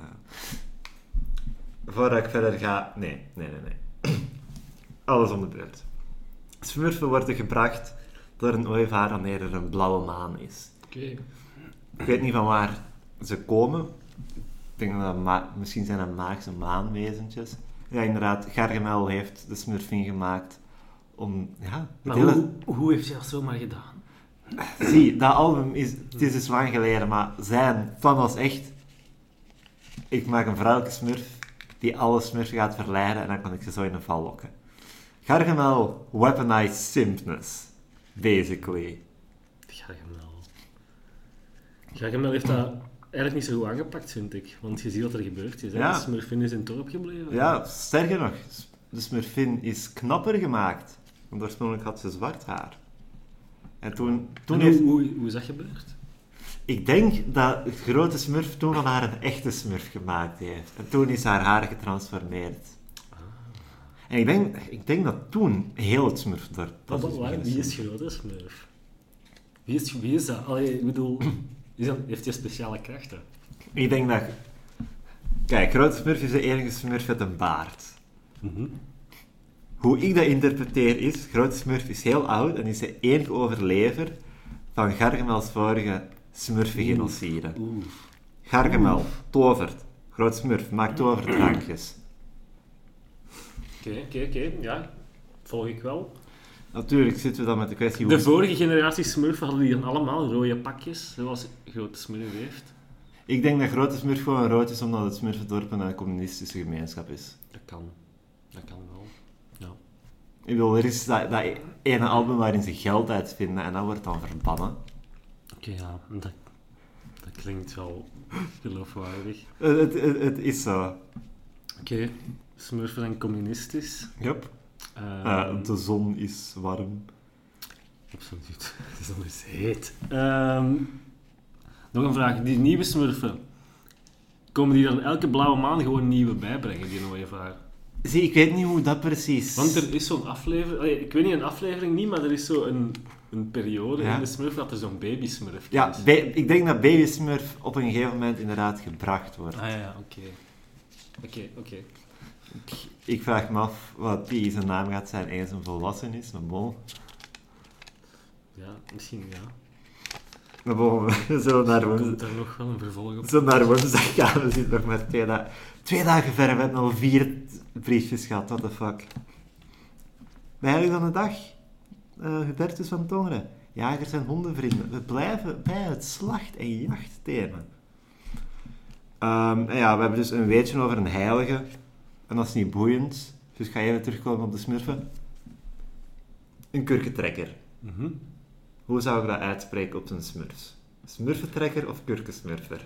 Voordat ik verder ga... Nee. Alles om de beurt. Smurfen worden gebracht door een ooievaar wanneer er een blauwe maan is.
Oké.
Ik weet niet van waar ze komen. Ik denk dat misschien zijn dat magische maanwezentjes. Ja, inderdaad, Gargamel heeft de Smurfin gemaakt om... Ja,
Maar hoe heeft hij dat zomaar gedaan?
Zie, dat album is... Het is dus lang geleden, maar zijn plan was echt... Ik maak een vrouwelijke smurf die alle smurfen gaat verleiden en dan kan ik ze zo in een val lokken. Gargamel weaponized simpness. Basically.
Gargamel heeft dat eigenlijk niet zo goed aangepakt, vind ik. Want je ziet wat er gebeurd is. Hè?
Ja.
De Smurfin is in het dorp gebleven.
Ja, sterker nog, de Smurfin is knapper gemaakt. Want oorspronkelijk had ze zwart haar. En toen
En
heeft...
hoe is dat gebeurd?
Ik denk dat het grote smurf toen van haar een echte smurf gemaakt heeft. En toen is haar haar getransformeerd. En ik denk dat toen heel het smurfdorp...
Wie is grote Smurf? Wie is dat? Allee, ik bedoel, heeft hij speciale krachten?
Ik denk dat... Kijk, grote smurf is de enige smurf met een baard. Hoe ik dat interpreteer is... Grote smurf is heel oud en is de enige overlever van Gargamels vorige smurfengenocide. Gargamel, tovert. Groot smurf, maakt toverdrankjes.
Oké, ja. Volg ik wel.
Natuurlijk zitten we dan met de kwestie...
De vorige generatie smurfen hadden die dan allemaal rode pakjes, zoals grote smurf heeft.
Ik denk dat grote smurf gewoon rood is, omdat het smurfendorp een communistische gemeenschap is.
Dat kan wel. Ja.
Ik bedoel, er is dat ene album waarin ze geld uitvinden en dat wordt dan verbannen.
Oké, ja. Dat klinkt wel geloofwaardig.
Het is zo.
Oké. Smurfen zijn communistisch.
Yep. De zon is warm.
Absoluut. De zon is heet. Nog een vraag. Die nieuwe smurfen, komen die dan elke blauwe maan gewoon nieuwe bijbrengen, die ooievaar?
Zie, ik weet niet hoe dat precies...
Want er is zo'n aflevering... Ik weet niet, een aflevering niet, maar er is zo een periode in de smurf dat er zo'n babysmurf is.
Ja, ik denk dat Baby Smurf op een gegeven moment inderdaad gebracht wordt.
Oké.
Ik vraag me af wat die zijn naam gaat zijn eens een volwassen is, maar bon.
Ja, misschien ja.
Maar bon, we zullen naar
Komt
woensdag...
daar nog wel een vervolg op?
Zo naar woensdag gaan, we zitten nog maar 2 dagen. 2 dagen ver, we hebben al 4 briefjes gehad, what the fuck. Eigenlijk dan de dag, Hubertus van Tongeren. Jagers en hondenvrienden. We blijven bij het slacht- en jachtthema. En ja, we hebben dus een weetje over een heilige. En dat is niet boeiend. Dus ik ga even terugkomen op de smurfen. Een kurkentrekker.
Mhm.
Hoe zou ik dat uitspreken op zijn smurfs? Smurfentrekker of kurkensmurfer?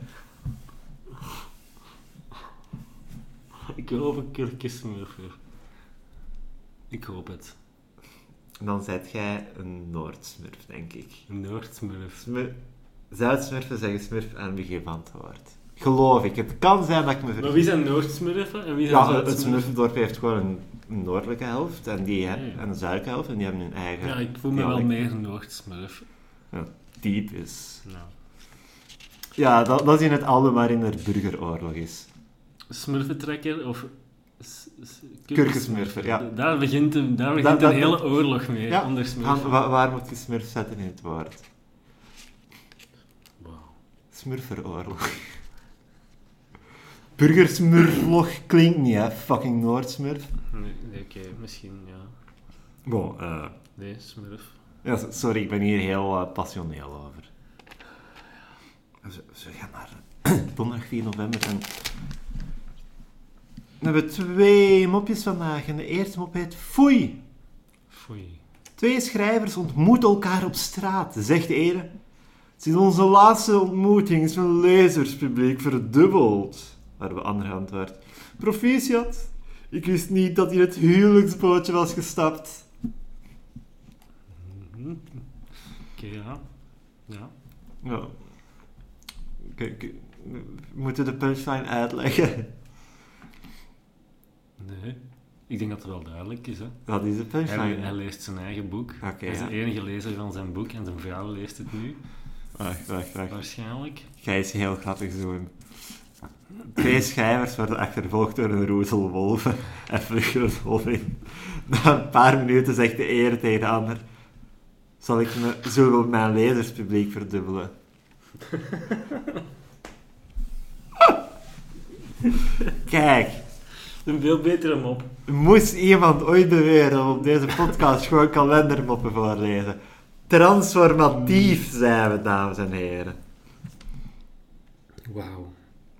Ik hoop een kurkensmurfer. Ik hoop het.
Dan zijt jij een Noordsmurf, denk ik.
Een Noordsmurf.
Zuidsmurfen zeggen smurf en wie geeft antwoord. Geloof ik. Het kan zijn dat ik me
Maar
vergis.
wie zijn Noordsmurfen en wie zijn
Ja, het
Zuidsmurfen?
smurfendorp heeft gewoon een noordelijke helft en,
Ja.
en een zuidelijke helft en die hebben hun eigen...
Ja, ik voel me wel meer een Noordsmurf.
Typisch.
Nou.
Ja, dat is in het album waarin er burgeroorlog is.
Smurfentrekker of...
Kurkensmurfer, ja.
Daar begint een
Dat-
hele oorlog mee,
Ja,
onder smurfen.
waar moet je smurf zetten in het woord?
Wow.
Smurferoorlog. Burgersmurflog klinkt niet, hè? Fucking Noordsmurf.
Nee, oké, misschien, ja.
Bon,
Nee, smurf.
ja, sorry, ik ben hier heel passioneel over. We gaan naar donderdag 4 november en... We hebben 2 mopjes vandaag en de eerste mop heet Foei.
Foei.
2 schrijvers ontmoeten elkaar op straat, zegt de ene. Sinds onze laatste ontmoeting is mijn lezerspubliek verdubbeld. Waar de andere antwoordt. Proficiat, ik wist niet dat hij in het huwelijksbootje was gestapt.
Mhm. Oké, ja. Ja.
Ja. Moeten we de punchline uitleggen?
Nee. Ik denk dat het wel duidelijk is, hè.
Wat is de punchline?
Hij leest zijn eigen boek.
Oké,
Hij is
ja.
de enige lezer van zijn boek en zijn vrouw leest het nu.
Wacht.
Waarschijnlijk.
Jij is heel grappig zo. 2 schrijvers worden achtervolgd door een roezel wolven en vluchten het hof in. Na een paar minuten zegt de ene tegen de ander: zullen we mijn lezerspubliek verdubbelen? Kijk,
Een veel betere mop.
moest iemand ooit beweren om op deze podcast gewoon kalendermoppen voorlezen? Transformatief zijn we, dames en heren.
Wauw.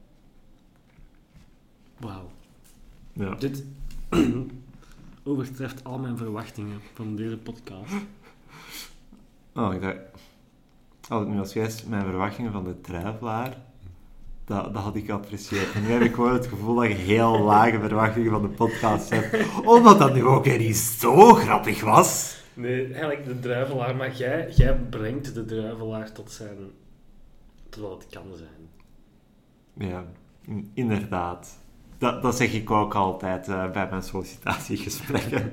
Wauw.
Ja.
Dit overtreft al mijn verwachtingen van deze podcast.
Oh, ik dacht... Als ik nu als juist mijn verwachtingen van de druivelaar, dat had ik geapprecieerd. En nu heb ik gewoon het gevoel dat je heel lage verwachtingen van de podcast hebt. Omdat dat nu ook weer niet zo grappig was.
Nee, eigenlijk de druivelaar, maar jij brengt de druivelaar tot wat het kan zijn.
Ja, inderdaad. Dat zeg ik ook altijd bij mijn sollicitatiegesprekken.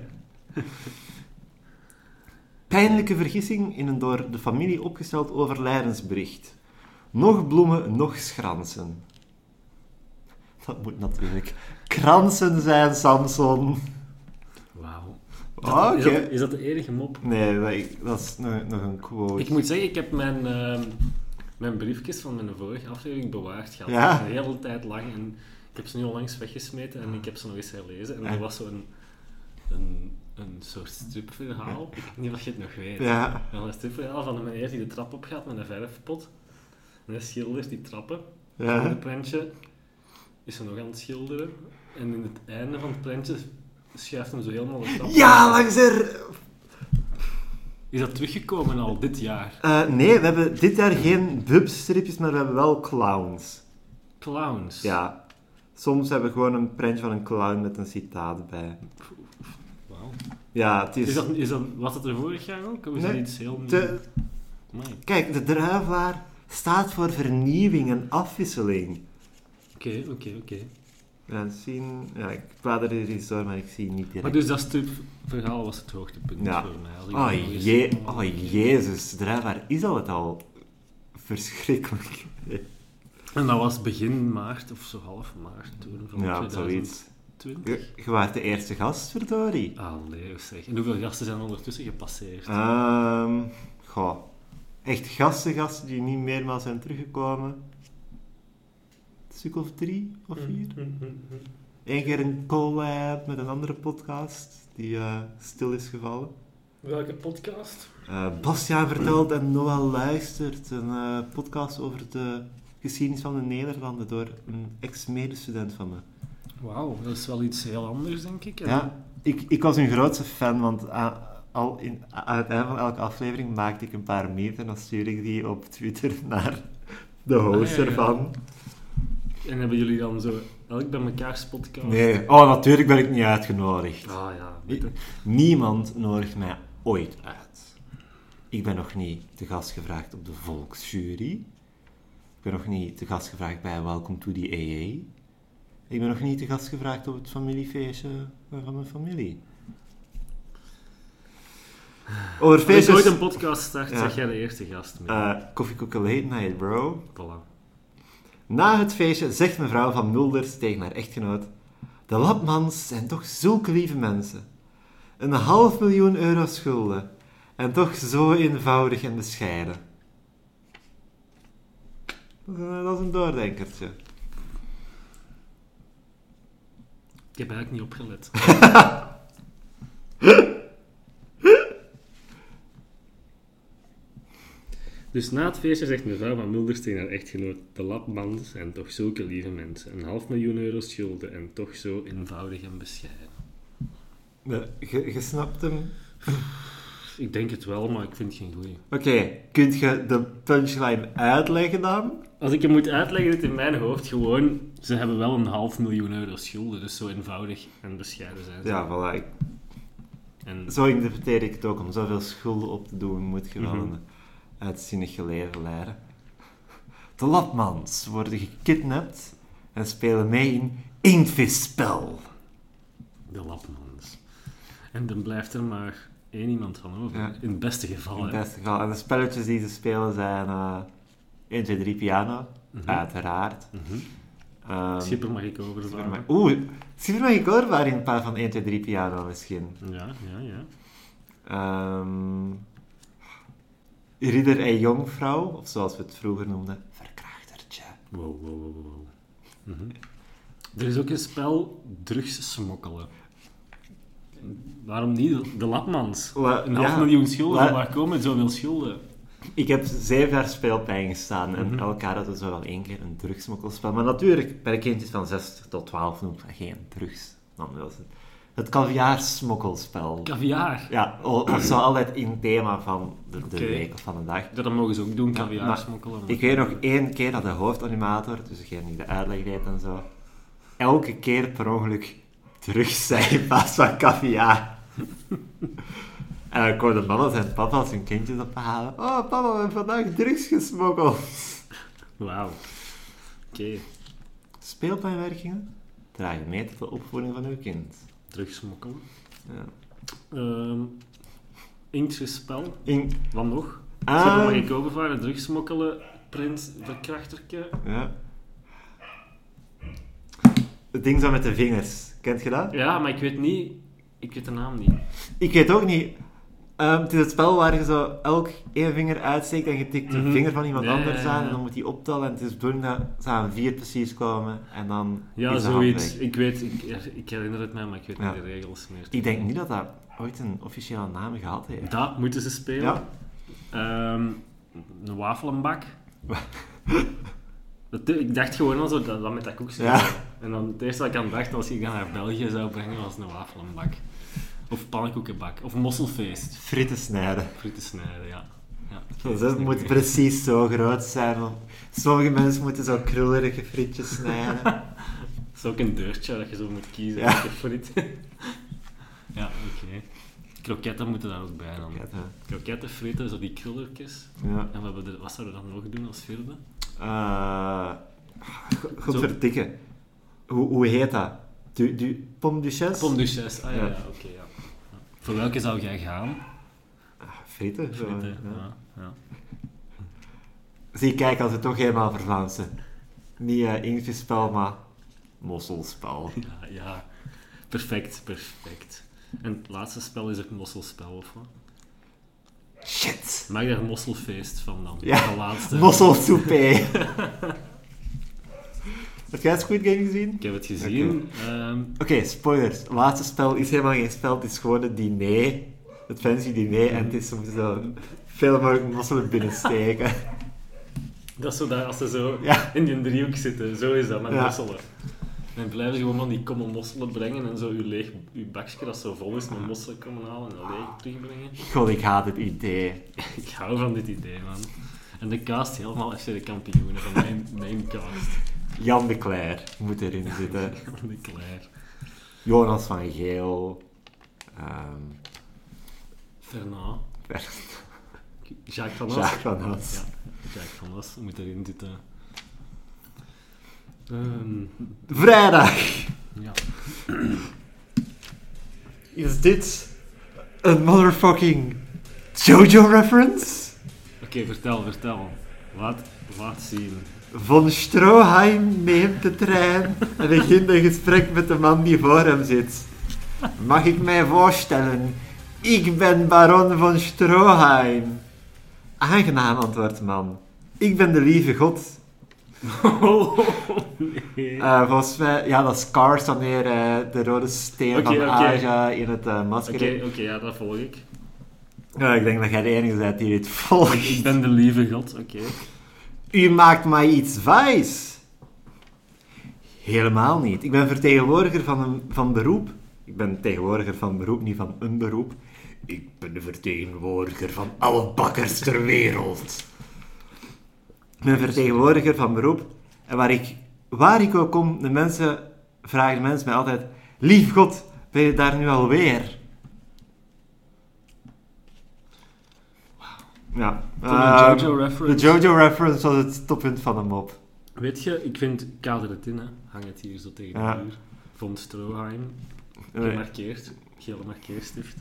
Pijnlijke vergissing in een door de familie opgesteld overlijdensbericht. Nog bloemen, nog schransen. Dat moet natuurlijk kransen zijn, Samson.
Wauw.
Oké.
Is dat de enige mop?
Nee, dat is nog een quote.
Ik moet zeggen, ik heb mijn briefjes van mijn vorige aflevering bewaard gehad.
Ja?
Een hele tijd lang. En ik heb ze nu onlangs weggesmeten en ik heb ze nog eens herlezen. En er was zo'n een soort stripverhaal. Ik weet niet of je het nog weet.
Ja.
Een stripverhaal van een meneer die de trap opgaat met een verfpot. En hij schildert die trappen. En in
Ja.
het prentje is ze nog aan het schilderen. En in het einde van het prentje schuift hem zo helemaal de trap.
Ja, langs er...
Is dat teruggekomen al dit jaar?
Nee, we hebben dit jaar geen bubstripjes, maar we hebben wel clowns.
Clowns.
Ja. Soms hebben we gewoon een prentje van een clown met een citaat bij.
Wauw.
Ja, het is...
Was het er vorig jaar ook? Of is
Nee,
dat iets heel... Amai.
Kijk, de druivelaar staat voor vernieuwing en afwisseling.
Oké.
Ja, zien... Ja, ik blader er iets door, maar ik zie niet direct.
Maar dus dat stripverhaal was het hoogtepunt
Ja.
voor mij. Als ik dat nog eens-
Oh, jezus. De druivelaar is al verschrikkelijk.
En dat was begin maart, of zo half maart toen, van
Ja, zoiets.
2020.
Je waart de eerste gast, verdorie.
Ah, nee, zeg. En hoeveel gasten zijn er ondertussen gepasseerd?
Goh. echt gasten die niet meermaals zijn teruggekomen. Een stuk of 3 of 4. Eén keer een collab met een andere podcast die stil is gevallen.
Welke podcast?
Bastiaan vertelt en Noah luistert. Een podcast over de geschiedenis van de Nederlanden door een ex-medestudent van me.
Wauw, dat is wel iets heel anders, denk ik.
Ja, ik was hun grootste fan, want aan het einde van elke aflevering maakte ik een paar meter en dan stuurde ik die op Twitter naar de host ervan.
En hebben jullie dan zo elk bij mekaars podcast?
Nee, oh natuurlijk ben ik niet uitgenodigd.
Ah ja.
Niemand nodigt mij ooit uit. Ik ben nog niet te gast gevraagd op de Volksjury. Ik ben nog niet te gast gevraagd bij Welcome to the AA. Ik ben nog niet te gast gevraagd op het familiefeestje van mijn familie. Over feestjes...
Als ik ooit een podcast start, zeg jij de eerste gast mee.
Koffie Koeken Late Night, bro.
Voilà.
Na het feestje zegt mevrouw van Mulders tegen haar echtgenoot: de Lapmans zijn toch zulke lieve mensen. 500.000 euro schulden. En toch zo eenvoudig en bescheiden. Dat is een doordenkertje.
Ik heb eigenlijk niet opgelet. Dus na het feestje zegt mevrouw van Mulders tegen haar echtgenoot: de Lapmans zijn toch zulke lieve mensen. 500.000 euro schulden en toch zo eenvoudig en bescheiden.
Je snapt hem?
Ik denk het wel, maar ik vind het geen goeie.
Oké, kunt je de punchline uitleggen dan?
Als ik je moet uitleggen, dit in mijn hoofd gewoon... Ze hebben wel 500.000 euro schulden, dus zo eenvoudig en bescheiden zijn ze.
Ja, voilà.
En...
Zo interpreteer ik het ook. Om zoveel schulden op te doen, moet je wel een uitzinnig leven leiden. De Lapmans worden gekidnapt en spelen mee in Inktvisspel.
De Lapmans. En dan blijft er maar 1 iemand van over.
Ja.
In het beste geval.
In het beste geval. En de spelletjes die ze spelen zijn 1, 2, 3 piano. Uiteraard.
Schipper mag ik overvaren.
Schipper mag ik overvaren in het paar van 1, 2, 3 piano misschien.
Ja.
Ridder en Jongvrouw, of zoals we het vroeger noemden, Verkrachtertje.
Wow. Er is ook een spel drugs smokkelen. Waarom niet? De Lapmans. 500.000 schulden. Waar komen zoveel schulden?
Ik heb 7 jaar speelpijn gestaan en elk jaar hadden we zo wel 1 keer een drugsmokkelspel. Maar natuurlijk, bij de kindjes van 6 tot 12 noemt dat geen drugs. Dan was het caviar-smokkelspel.
Caviar?
Ja, of zo altijd in het thema van de week of van de dag.
Dat mogen ze ook doen, caviar smokkelen.
Ik weet nog 1 keer dat de hoofdanimator, dus degene die de uitleg deed en zo, elke keer per ongeluk drugs zei in plaats van caviar. En dan kon de mannen zijn papa zijn kindjes ophalen. Oh papa, we hebben vandaag drugs gesmokkeld.
Wauw. Oké.
Speelpijnwerkingen dragen mee tot de opvoeding van uw kind.
Drugs smokkelen.
Ja.
Inktspel. Wat nog? Ze mag ik overvaren, drugs smokkelen, prins, verkrachterke.
Ja. Het ding zo met de vingers. Kent je dat?
Ja, maar ik weet de naam niet.
Ik weet ook niet. Het is het spel waar je zo elk 1 vinger uitsteekt en je tikt de vinger van iemand anders aan en dan moet hij optellen en het is de bedoeling dat ze aan 4 precies komen en dan
ja,
is de
zoiets.
hand
Ik herinner het mij, maar ik weet niet de regels meer.
Ik denk niet dat dat ooit een officiële naam gehad heeft.
Dat moeten ze spelen.
Ja.
Een wafelenbak. Ik dacht gewoon al zo, dat met dat koekje.
Ja.
En dan het eerste wat ik aan dacht als ik dan naar België zou brengen was een wafelenbak. Of pannenkoekenbak. Of mosselfeest.
Fritten snijden.
Fritten snijden, ja.
Dus het moet precies zo groot zijn. Want sommige mensen moeten zo krullerige frietjes snijden.
Dat is ook een deurtje dat je zo moet kiezen.
Ja.
Welke friet. Ja, oké. Kroketten moeten daar ook bij dan. Kroketten, fritten, zo die krullertjes.
Ja.
En wat zouden we dan nog doen als vierde?
Godverdikke. Hoe heet dat? Pomme duchesse?
Pomme duchesse, oké, ja. Voor welke zou jij gaan?
Fritten.
Ja.
Zie, kijk, als we toch helemaal vervlaamsen. Niet inktvisspel, maar mosselspel.
Ja. Perfect. En het laatste spel is ook mosselspel, of wat?
Shit.
Maak daar een mosselfeest van dan.
Ja,
De laatste.
Mosselsoupé. Heb jij Squid Game gezien?
Ik heb het gezien.
Oké, spoilers. Het laatste spel is helemaal geen spel, het is gewoon het diner. Het fancy diner. En het is soms zo veel mogelijk mosselen binnensteken.
Dat is zo dat als ze zo
Ja.
in die driehoek zitten. Zo is dat, met
Ja.
mosselen. En blijven gewoon van die komen mosselen brengen en zo je bakje dat zo vol is met mosselen komen halen en dat leeg terugbrengen.
God, ik haat het idee.
Ik hou van dit idee, man. En de cast helemaal FC de kampioenen van mijn cast.
Jan de Cler moet erin zitten.
De Claire.
Jonas van Geel.
Fernand. Jacques van As.
Jacques van As.
Ja, Jacques van As moet erin zitten.
Vrijdag!
Ja.
Is dit een motherfucking JoJo-reference?
Oké, vertel. Laat zien.
Von Stroheim neemt de trein en begint een gesprek met de man die voor hem zit. Mag ik mij voorstellen? Ik ben baron von Stroheim. Aangenaam, antwoordt de man. Ik ben de lieve god.
Nee.
Volgens mij, ja, dat is Cars wanneer de rode steen van Aja in het masker...
Oké, ja, dat volg ik.
Ik denk dat jij de enige bent die dit volgt.
Ik ben de lieve god, oké.
U maakt mij iets wijs. Helemaal niet. Ik ben vertegenwoordiger van beroep. Ik ben tegenwoordiger van beroep, niet van een beroep. Ik ben de vertegenwoordiger van alle bakkers ter wereld. Ik ben vertegenwoordiger van beroep. En waar ik ook kom, vragen de mensen mij altijd... Lief God, ben je daar nu alweer? Ja.
Voor de JoJo-reference.
De JoJo-reference was het toppunt van de mop.
Weet je, ik vind, kader het in, hè. Hang het hier zo tegen de muur. Von Stroheim, gemarkeerd, gele markeerstift.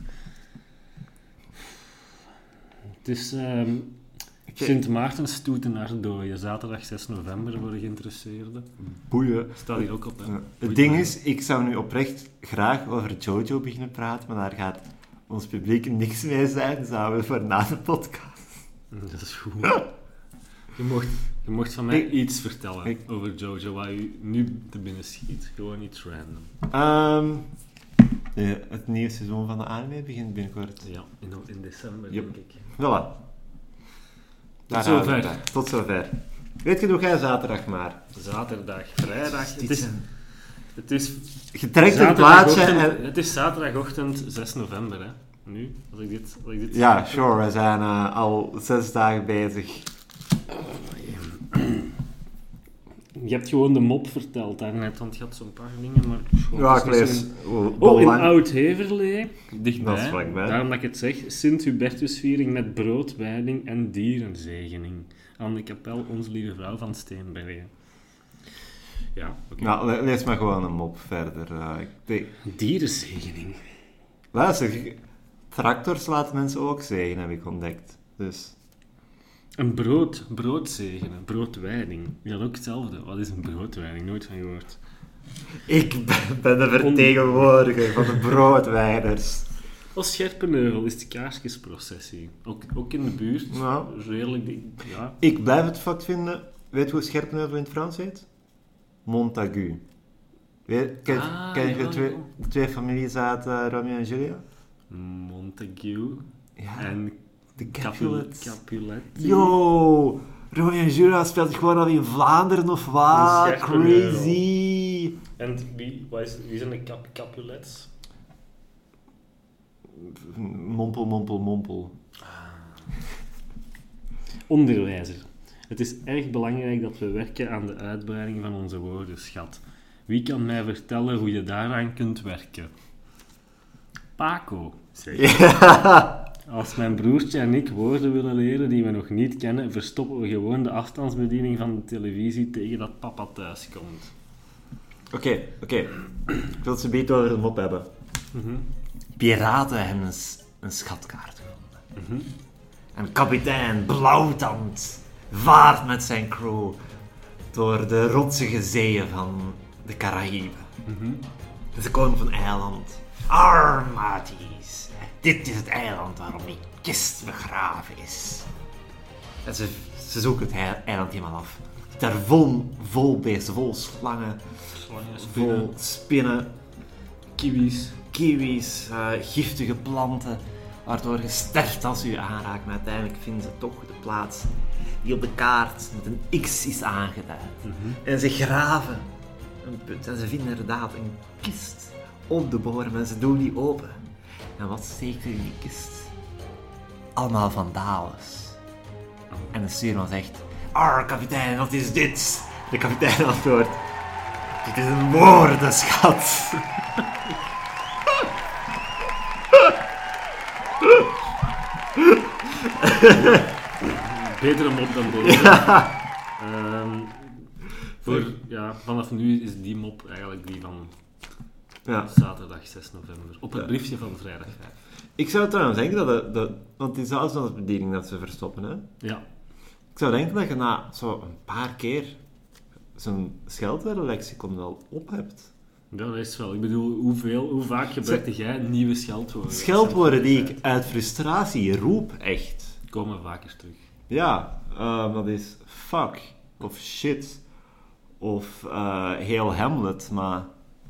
Het is Sint Maartenstoeten naar Dooien, zaterdag 6 november voor de geïnteresseerden.
Boeien.
Staat hier ook op, hè.
Ja. Het ding is, ik zou nu oprecht graag over JoJo beginnen praten, maar daar gaat ons publiek niks mee zijn. Zouden we voor na de podcast.
Dat is goed. Je mocht van mij iets vertellen over JoJo, wat u nu te binnen schiet. Gewoon iets random.
Het nieuwe seizoen van de anime begint binnenkort.
Ja, in december,
Yep.
denk ik.
Voilà.
Tot zover.
Tot zover. Weet je, doe jij zaterdag maar.
Zaterdag, vrijdag. Het is
Je trekt een plaatje en...
Het is zaterdagochtend 6 november, hè. Nu, als ik dit
Ja, sure. We zijn al 6 dagen bezig.
Je hebt gewoon de mop verteld daarnet, want je had zo'n paar dingen, maar...
Ja, ik lees...
in Oud-Heverlee, dichtbij,
Dat is vlakbij.
daarom dat ik het zeg, Sint-Hubertusviering met brood, wijding en dierenzegening aan de kapel Onze Lieve Vrouw van Steenbergen. Ja, oké.
Nou, lees maar gewoon een mop verder.
Dierenzegening.
Luister, tractors laten mensen ook zegen, heb ik ontdekt. Dus...
Een broodzegenen, broodwijding. Ja, ook hetzelfde. Wat is een broodwijding? Nooit van gehoord.
Ik ben de vertegenwoordiger van de broodwijders.
Als Scherpenheuvel is de kaarsjesprocessie. Ook in de buurt.
Nou.
Redelijk, ja.
Ik blijf het fout vinden. Weet je hoe Scherpenheuvel in het Frans heet? Montagu. Ken je de twee families uit Romeo en Julia?
Montague
Ja.
en
De Capulets.
Capulet.
Yo! Romeo en Julia speelt gewoon al in Vlaanderen of wat?
In Scherpenheuvel.
Crazy!
En wie zijn de Capulets?
Mompel, mompel, mompel.
Onderwijzer. Het is erg belangrijk dat we werken aan de uitbreiding van onze woordenschat. Wie kan mij vertellen hoe je daaraan kunt werken? Paco, zeg ik.
Ja!
Als mijn broertje en ik woorden willen leren die we nog niet kennen, verstoppen we gewoon de afstandsbediening van de televisie tegen dat papa thuis komt.
Oké. Ik wil het een beetje over de mop hebben. Piraten hebben een schatkaart gevonden. En kapitein Blauwtand vaart met zijn crew door de rotsige zeeën van de Caraïben. Dat is de koning van eiland. Armaties, dit is het eiland waarom die kist begraven is. En ze zoeken het eiland helemaal af. Daar vol beesten, vol slangen, vol spinnen, kiwis, giftige planten, waardoor je sterft als je aanraakt. Maar uiteindelijk vinden ze toch de plaats die op de kaart met een X is aangeduid. En ze graven een put en ze vinden inderdaad een kist op de bodem en ze doen die open. En wat steekt er in die kist? Allemaal vandales. En de stuurman zegt: kapitein, wat is dit? De kapitein antwoordt: dit is een woordenschat.
Betere mop dan deze. Vanaf nu is die mop eigenlijk die van zaterdag 6 november. Op het briefje van vrijdag 5.
Ik zou trouwens denken want het is zelfs als bediening dat ze verstoppen, hè?
Ja.
Ik zou denken dat je na zo een paar keer zo'n scheldwoordenlexicon wel op hebt.
Ja, dat is wel. Ik bedoel, hoe vaak gebruikte jij nieuwe scheldwoorden?
Scheldwoorden die ik uit frustratie roep, echt.
Komen vaker terug.
Ja, dat is fuck, of shit, of heel Hamlet, maar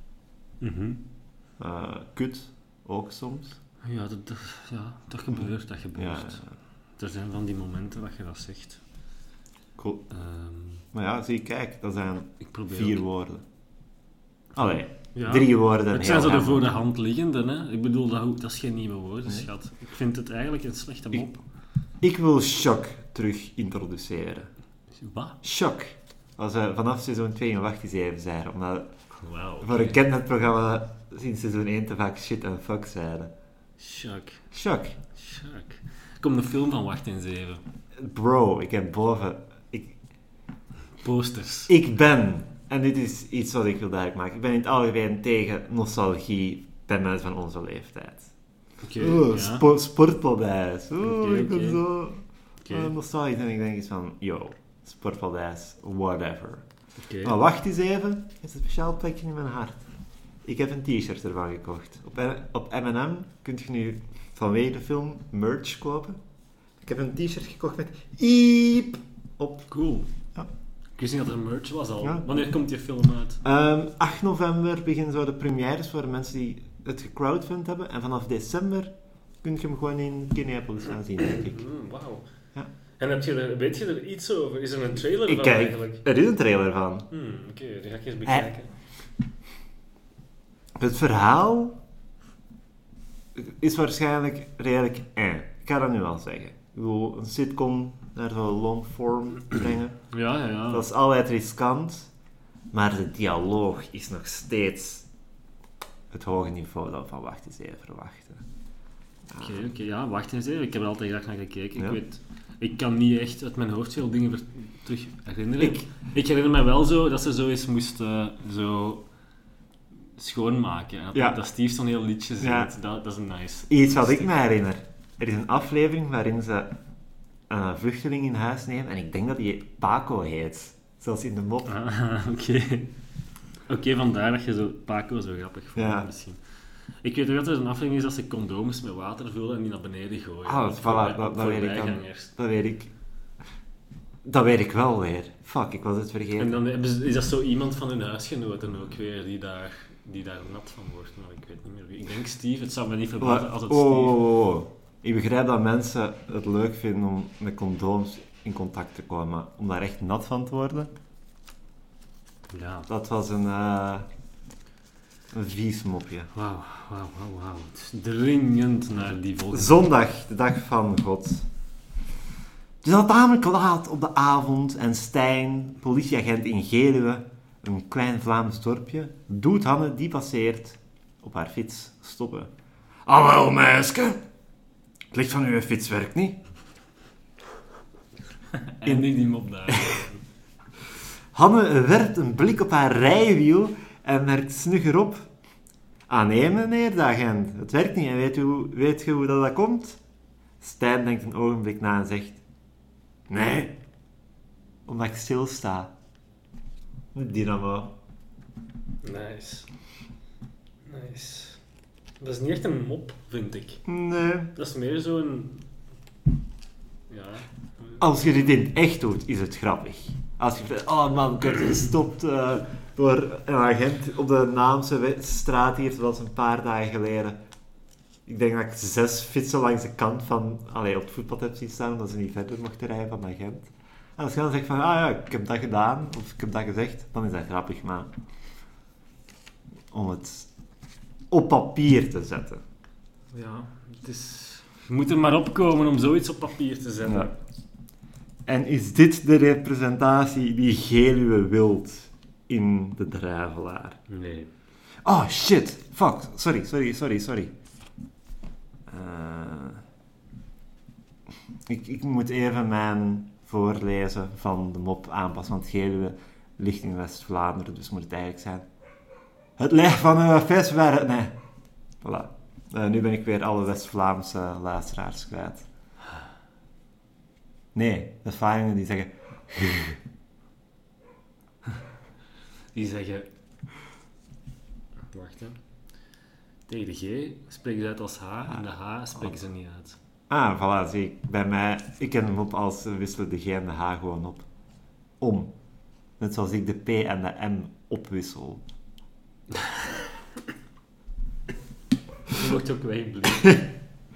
kut ook soms.
Ja, dat gebeurt.
Ja.
Er zijn van die momenten dat je dat zegt.
Cool. Maar ja, zie, kijk, dat zijn 4
ook.
woorden. Allee,
Ja.
3 woorden.
Het zijn zo de voor de hand liggende, hè. Ik bedoel, dat is geen nieuwe woordenschat. Nee. Ik vind het eigenlijk een slechte mop.
Ik wil Shock terug introduceren.
Wat?
Shock. Als we vanaf seizoen 2 in Wacht eens even zeiden. Omdat
Wow,
voor een kentnet-programma sinds seizoen 1 te vaak shit en fuck zeiden. Shock.
Komt de film van Wacht eens even.
Bro, ik heb boven...
Posters.
Ik ben, en dit is iets wat ik wil duidelijk maken, ik ben in het algemeen tegen nostalgie bij mensen van onze leeftijd. Sportparadijs. Ik ben zo nostalgisch en ik denk eens van, sportparadijs, whatever. Maar Wacht eens even, is een speciaal plekje in mijn hart. Ik heb een t-shirt ervan gekocht. Op M&M kun je nu vanwege de film merch kopen. Ik heb een t-shirt gekocht met IEEP op.
Cool.
Ja.
Ik wist niet dat er merch was al.
Ja.
Wanneer komt die film uit?
8 november beginnen zo de premières voor de mensen die het gecrowdfund hebben. En vanaf december kun je hem gewoon in Kinepolis gaan zien, denk ik.
Wauw.
Ja.
En weet je er iets over? Is er een trailer van eigenlijk?
Er is een trailer van.
Oké, die ga ik eens bekijken.
Het verhaal is waarschijnlijk redelijk Ik ga dat nu al zeggen. Ik wil een sitcom naar zo'n longform brengen.
Ja.
Dat is altijd riskant, maar de dialoog is nog steeds het hoge niveau dat we van Wacht eens even verwachten.
Oké, ja, Wacht eens even. Ik heb er altijd graag naar gekeken.
Ja.
Ik kan niet echt uit mijn hoofd veel dingen terug herinneren. Ik herinner me wel zo dat ze zo eens moesten schoonmaken. Dat Steve zo'n heel liedje zingt. Dat is een nice.
Iets wat ik me herinner. Er is een aflevering waarin ze een vluchteling in huis nemen en ik denk dat die Paco heet. Zelfs in de mop.
Oké, vandaar dat je zo Paco zo grappig vond misschien. Ik weet ook dat er een aflevering is dat ze condooms met water vullen en die naar beneden gooien.
Dat weet ik wel weer. Fuck, ik was het vergeten.
En dan is dat zo iemand van hun huisgenoten ook weer die daar nat van wordt, maar ik weet niet meer wie. Ik denk Steve, het zou me niet verbazen als het Steve...
Ik begrijp dat mensen het leuk vinden om met condooms in contact te komen, maar om daar echt nat van te worden...
Ja.
Dat was een vies mopje.
Wauw. Het is dringend naar die volgende...
Zondag, de dag van God. Het is al tamelijk laat op de avond en Stijn, politieagent in Geluwe, een klein Vlaams dorpje, doet Hanne die passeert op haar fiets stoppen. Wel, meisje. Het licht van uw fiets werkt niet.
Eindig die mop daar.
Hanne werpt een blik op haar rijwiel en merkt snugger op. Nee, meneer de agent, het werkt niet. En weet je hoe dat komt? Stijn denkt een ogenblik na en zegt... Nee, omdat ik stilsta. Dynamo.
Nice. Dat is niet echt een mop, vind ik.
Nee.
Dat is meer zo'n... Ja...
Als je dit in het echt doet, is het grappig. Als je vertelt, oh man, ik werd gestopt door een agent op de Naamse straat hier, zoals een paar dagen geleden. Ik denk dat ik 6 fietsen langs de kant van, op het voetpad heb zien staan, omdat ze niet verder mochten rijden van de agent. En als je dan zegt van, ik heb dat gedaan, of ik heb dat gezegd, dan is dat grappig, maar om het op papier te zetten.
Ja, het is... Je moet er maar opkomen om zoiets op papier te zetten.
Ja. En is dit de representatie die Geluwe wilt in de Dravelaar?
Nee.
Oh shit, fuck, sorry. Ik moet even mijn voorlezen van de mop aanpassen, want Geluwe ligt in West-Vlaanderen, dus moet het eigenlijk zijn. Het leg van een vis werd... Nee, voilà. Nu ben ik weer alle West-Vlaamse luisteraars kwijt. Nee, dat is Vlamingen die zeggen...
Die zeggen... Wacht, hè. Tegen de G spreken ze uit als H en de H spreken ze niet uit.
Ah, voilà, zie ik. Bij mij... Ik ken hem op als we wisselen de G en de H gewoon op. Om. Net zoals ik de P en de M opwissel.
Je wordt ook wegblijven.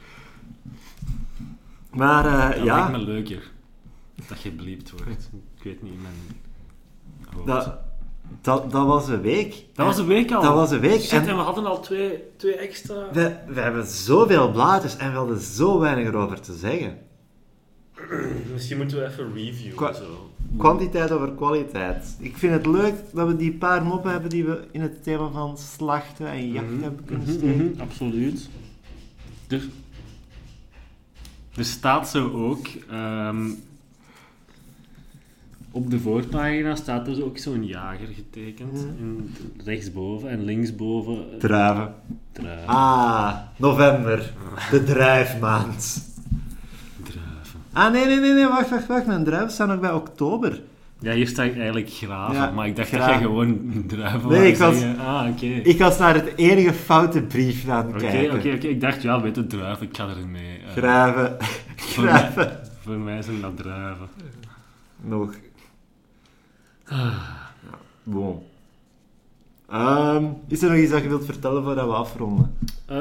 Maar,
Dat
ja...
lijkt me leuker. Dat je bliept wordt. Ik weet niet, mijn hoofd.
Dat was een week.
Dat was een week al?
Dat was een week.
Shit, en we hadden al twee extra...
We hebben zoveel blaadjes en we hadden zo weinig erover te zeggen.
Misschien moeten we even reviewen. Zo.
Kwantiteit over kwaliteit. Ik vind het leuk dat we die paar moppen hebben die we in het thema van slachten en jacht hebben kunnen steken.
Absoluut. Er staat zo ook... op de voorpagina staat er ook zo'n jager getekend. In rechtsboven en linksboven...
Druiven.
Druiven.
Ah, november. De druifmaand.
Druiven.
Ah, nee, wacht. Mijn druiven staan nog bij oktober.
Ja, hier staat eigenlijk graven,
Ja,
maar ik dacht
graven.
dat je gewoon druiven
Nee,
wou
ik was-
zeggen. Ah, oké.
Ik was naar het enige foute brief aan het kijken.
Oké. Ik dacht, ja, weet je, druiven, ik ga erin mee.
Graven.
Voor mij zijn dat druiven.
Nog. Ja, bon. Is er nog iets dat je wilt vertellen voordat we afronden?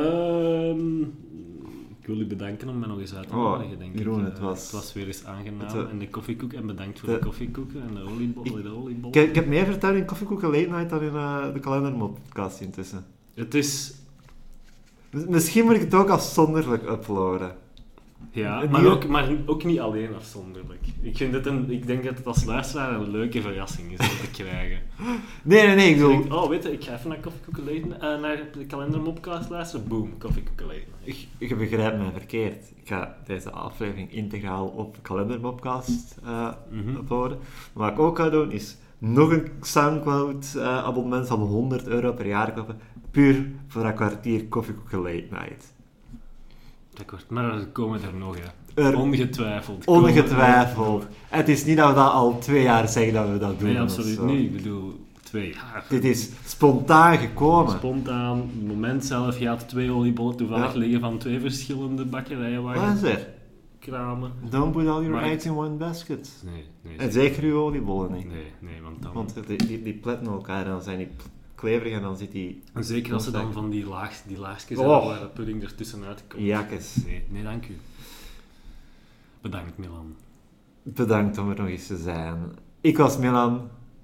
Ik wil u bedanken om mij nog eens uit te
Oh,
nodigen, denk
Jeroen,
ik.
het was-
Het was weer eens aangenaam.
het wa-
En de koffiekoek, en bedankt voor
de-
de koffiekoeken en de oliebol.
Ik heb meer verteld in Koffiekoeken Late Night dan in de Kalendermop-podcast intussen.
Het is...
Misschien moet ik het ook afzonderlijk uploaden.
Ja,
En
maar ook niet alleen afzonderlijk. Ik denk dat het als luisteraar een leuke verrassing is om te krijgen.
Nee, ik
Je
bedoel...
denkt, weet je, ik ga even naar Koffiekoeken Late, naar de Kalendermopcast luisteren. Boom, Koffiekoeken Late.
Ik begrijp mij verkeerd. Ik ga deze aflevering integraal op Kalendermopcast uploaden. Maar wat ik ook ga doen, is nog een Soundcloud-abonnement van €100 per jaar kopen. Puur voor dat kwartier Koffiekoeken Late Night.
Akkoord, maar er komen er nog, hè. Ongetwijfeld.
Ongetwijfeld. Het is niet dat we dat al 2 jaar zeggen dat we dat doen.
Nee,
of
absoluut
zo.
niet. Ik bedoel, 2 jaar.
Dit is spontaan gekomen.
Spontaan, het moment zelf, je had 2 oliebollen toevallig
Ja.
liggen van 2 verschillende bakkerijen waar
Wat is
je
er?
kramen.
Don't put all your
Maar-
eggs in one basket.
Nee.
En zeker uw oliebollen niet.
Nee, want dan...
Want die pletten elkaar en dan zijn die kleverig en dan zit die...
En zeker als ze dan van die laagjes
Oh.
hebben waar de pudding ertussenuit komt.
Jakkes.
Nee, dank u. Bedankt, Milan.
Bedankt om er nog eens te zijn. Ik was Milan.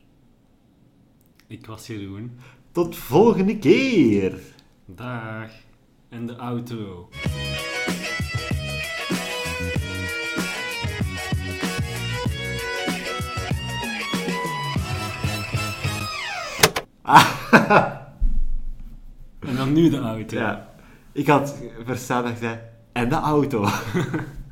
Ik was Jeroen.
Tot volgende keer.
Dag. En de auto. En dan nu de auto.
Ja. Ik had verstaan dat ik zei... En de auto.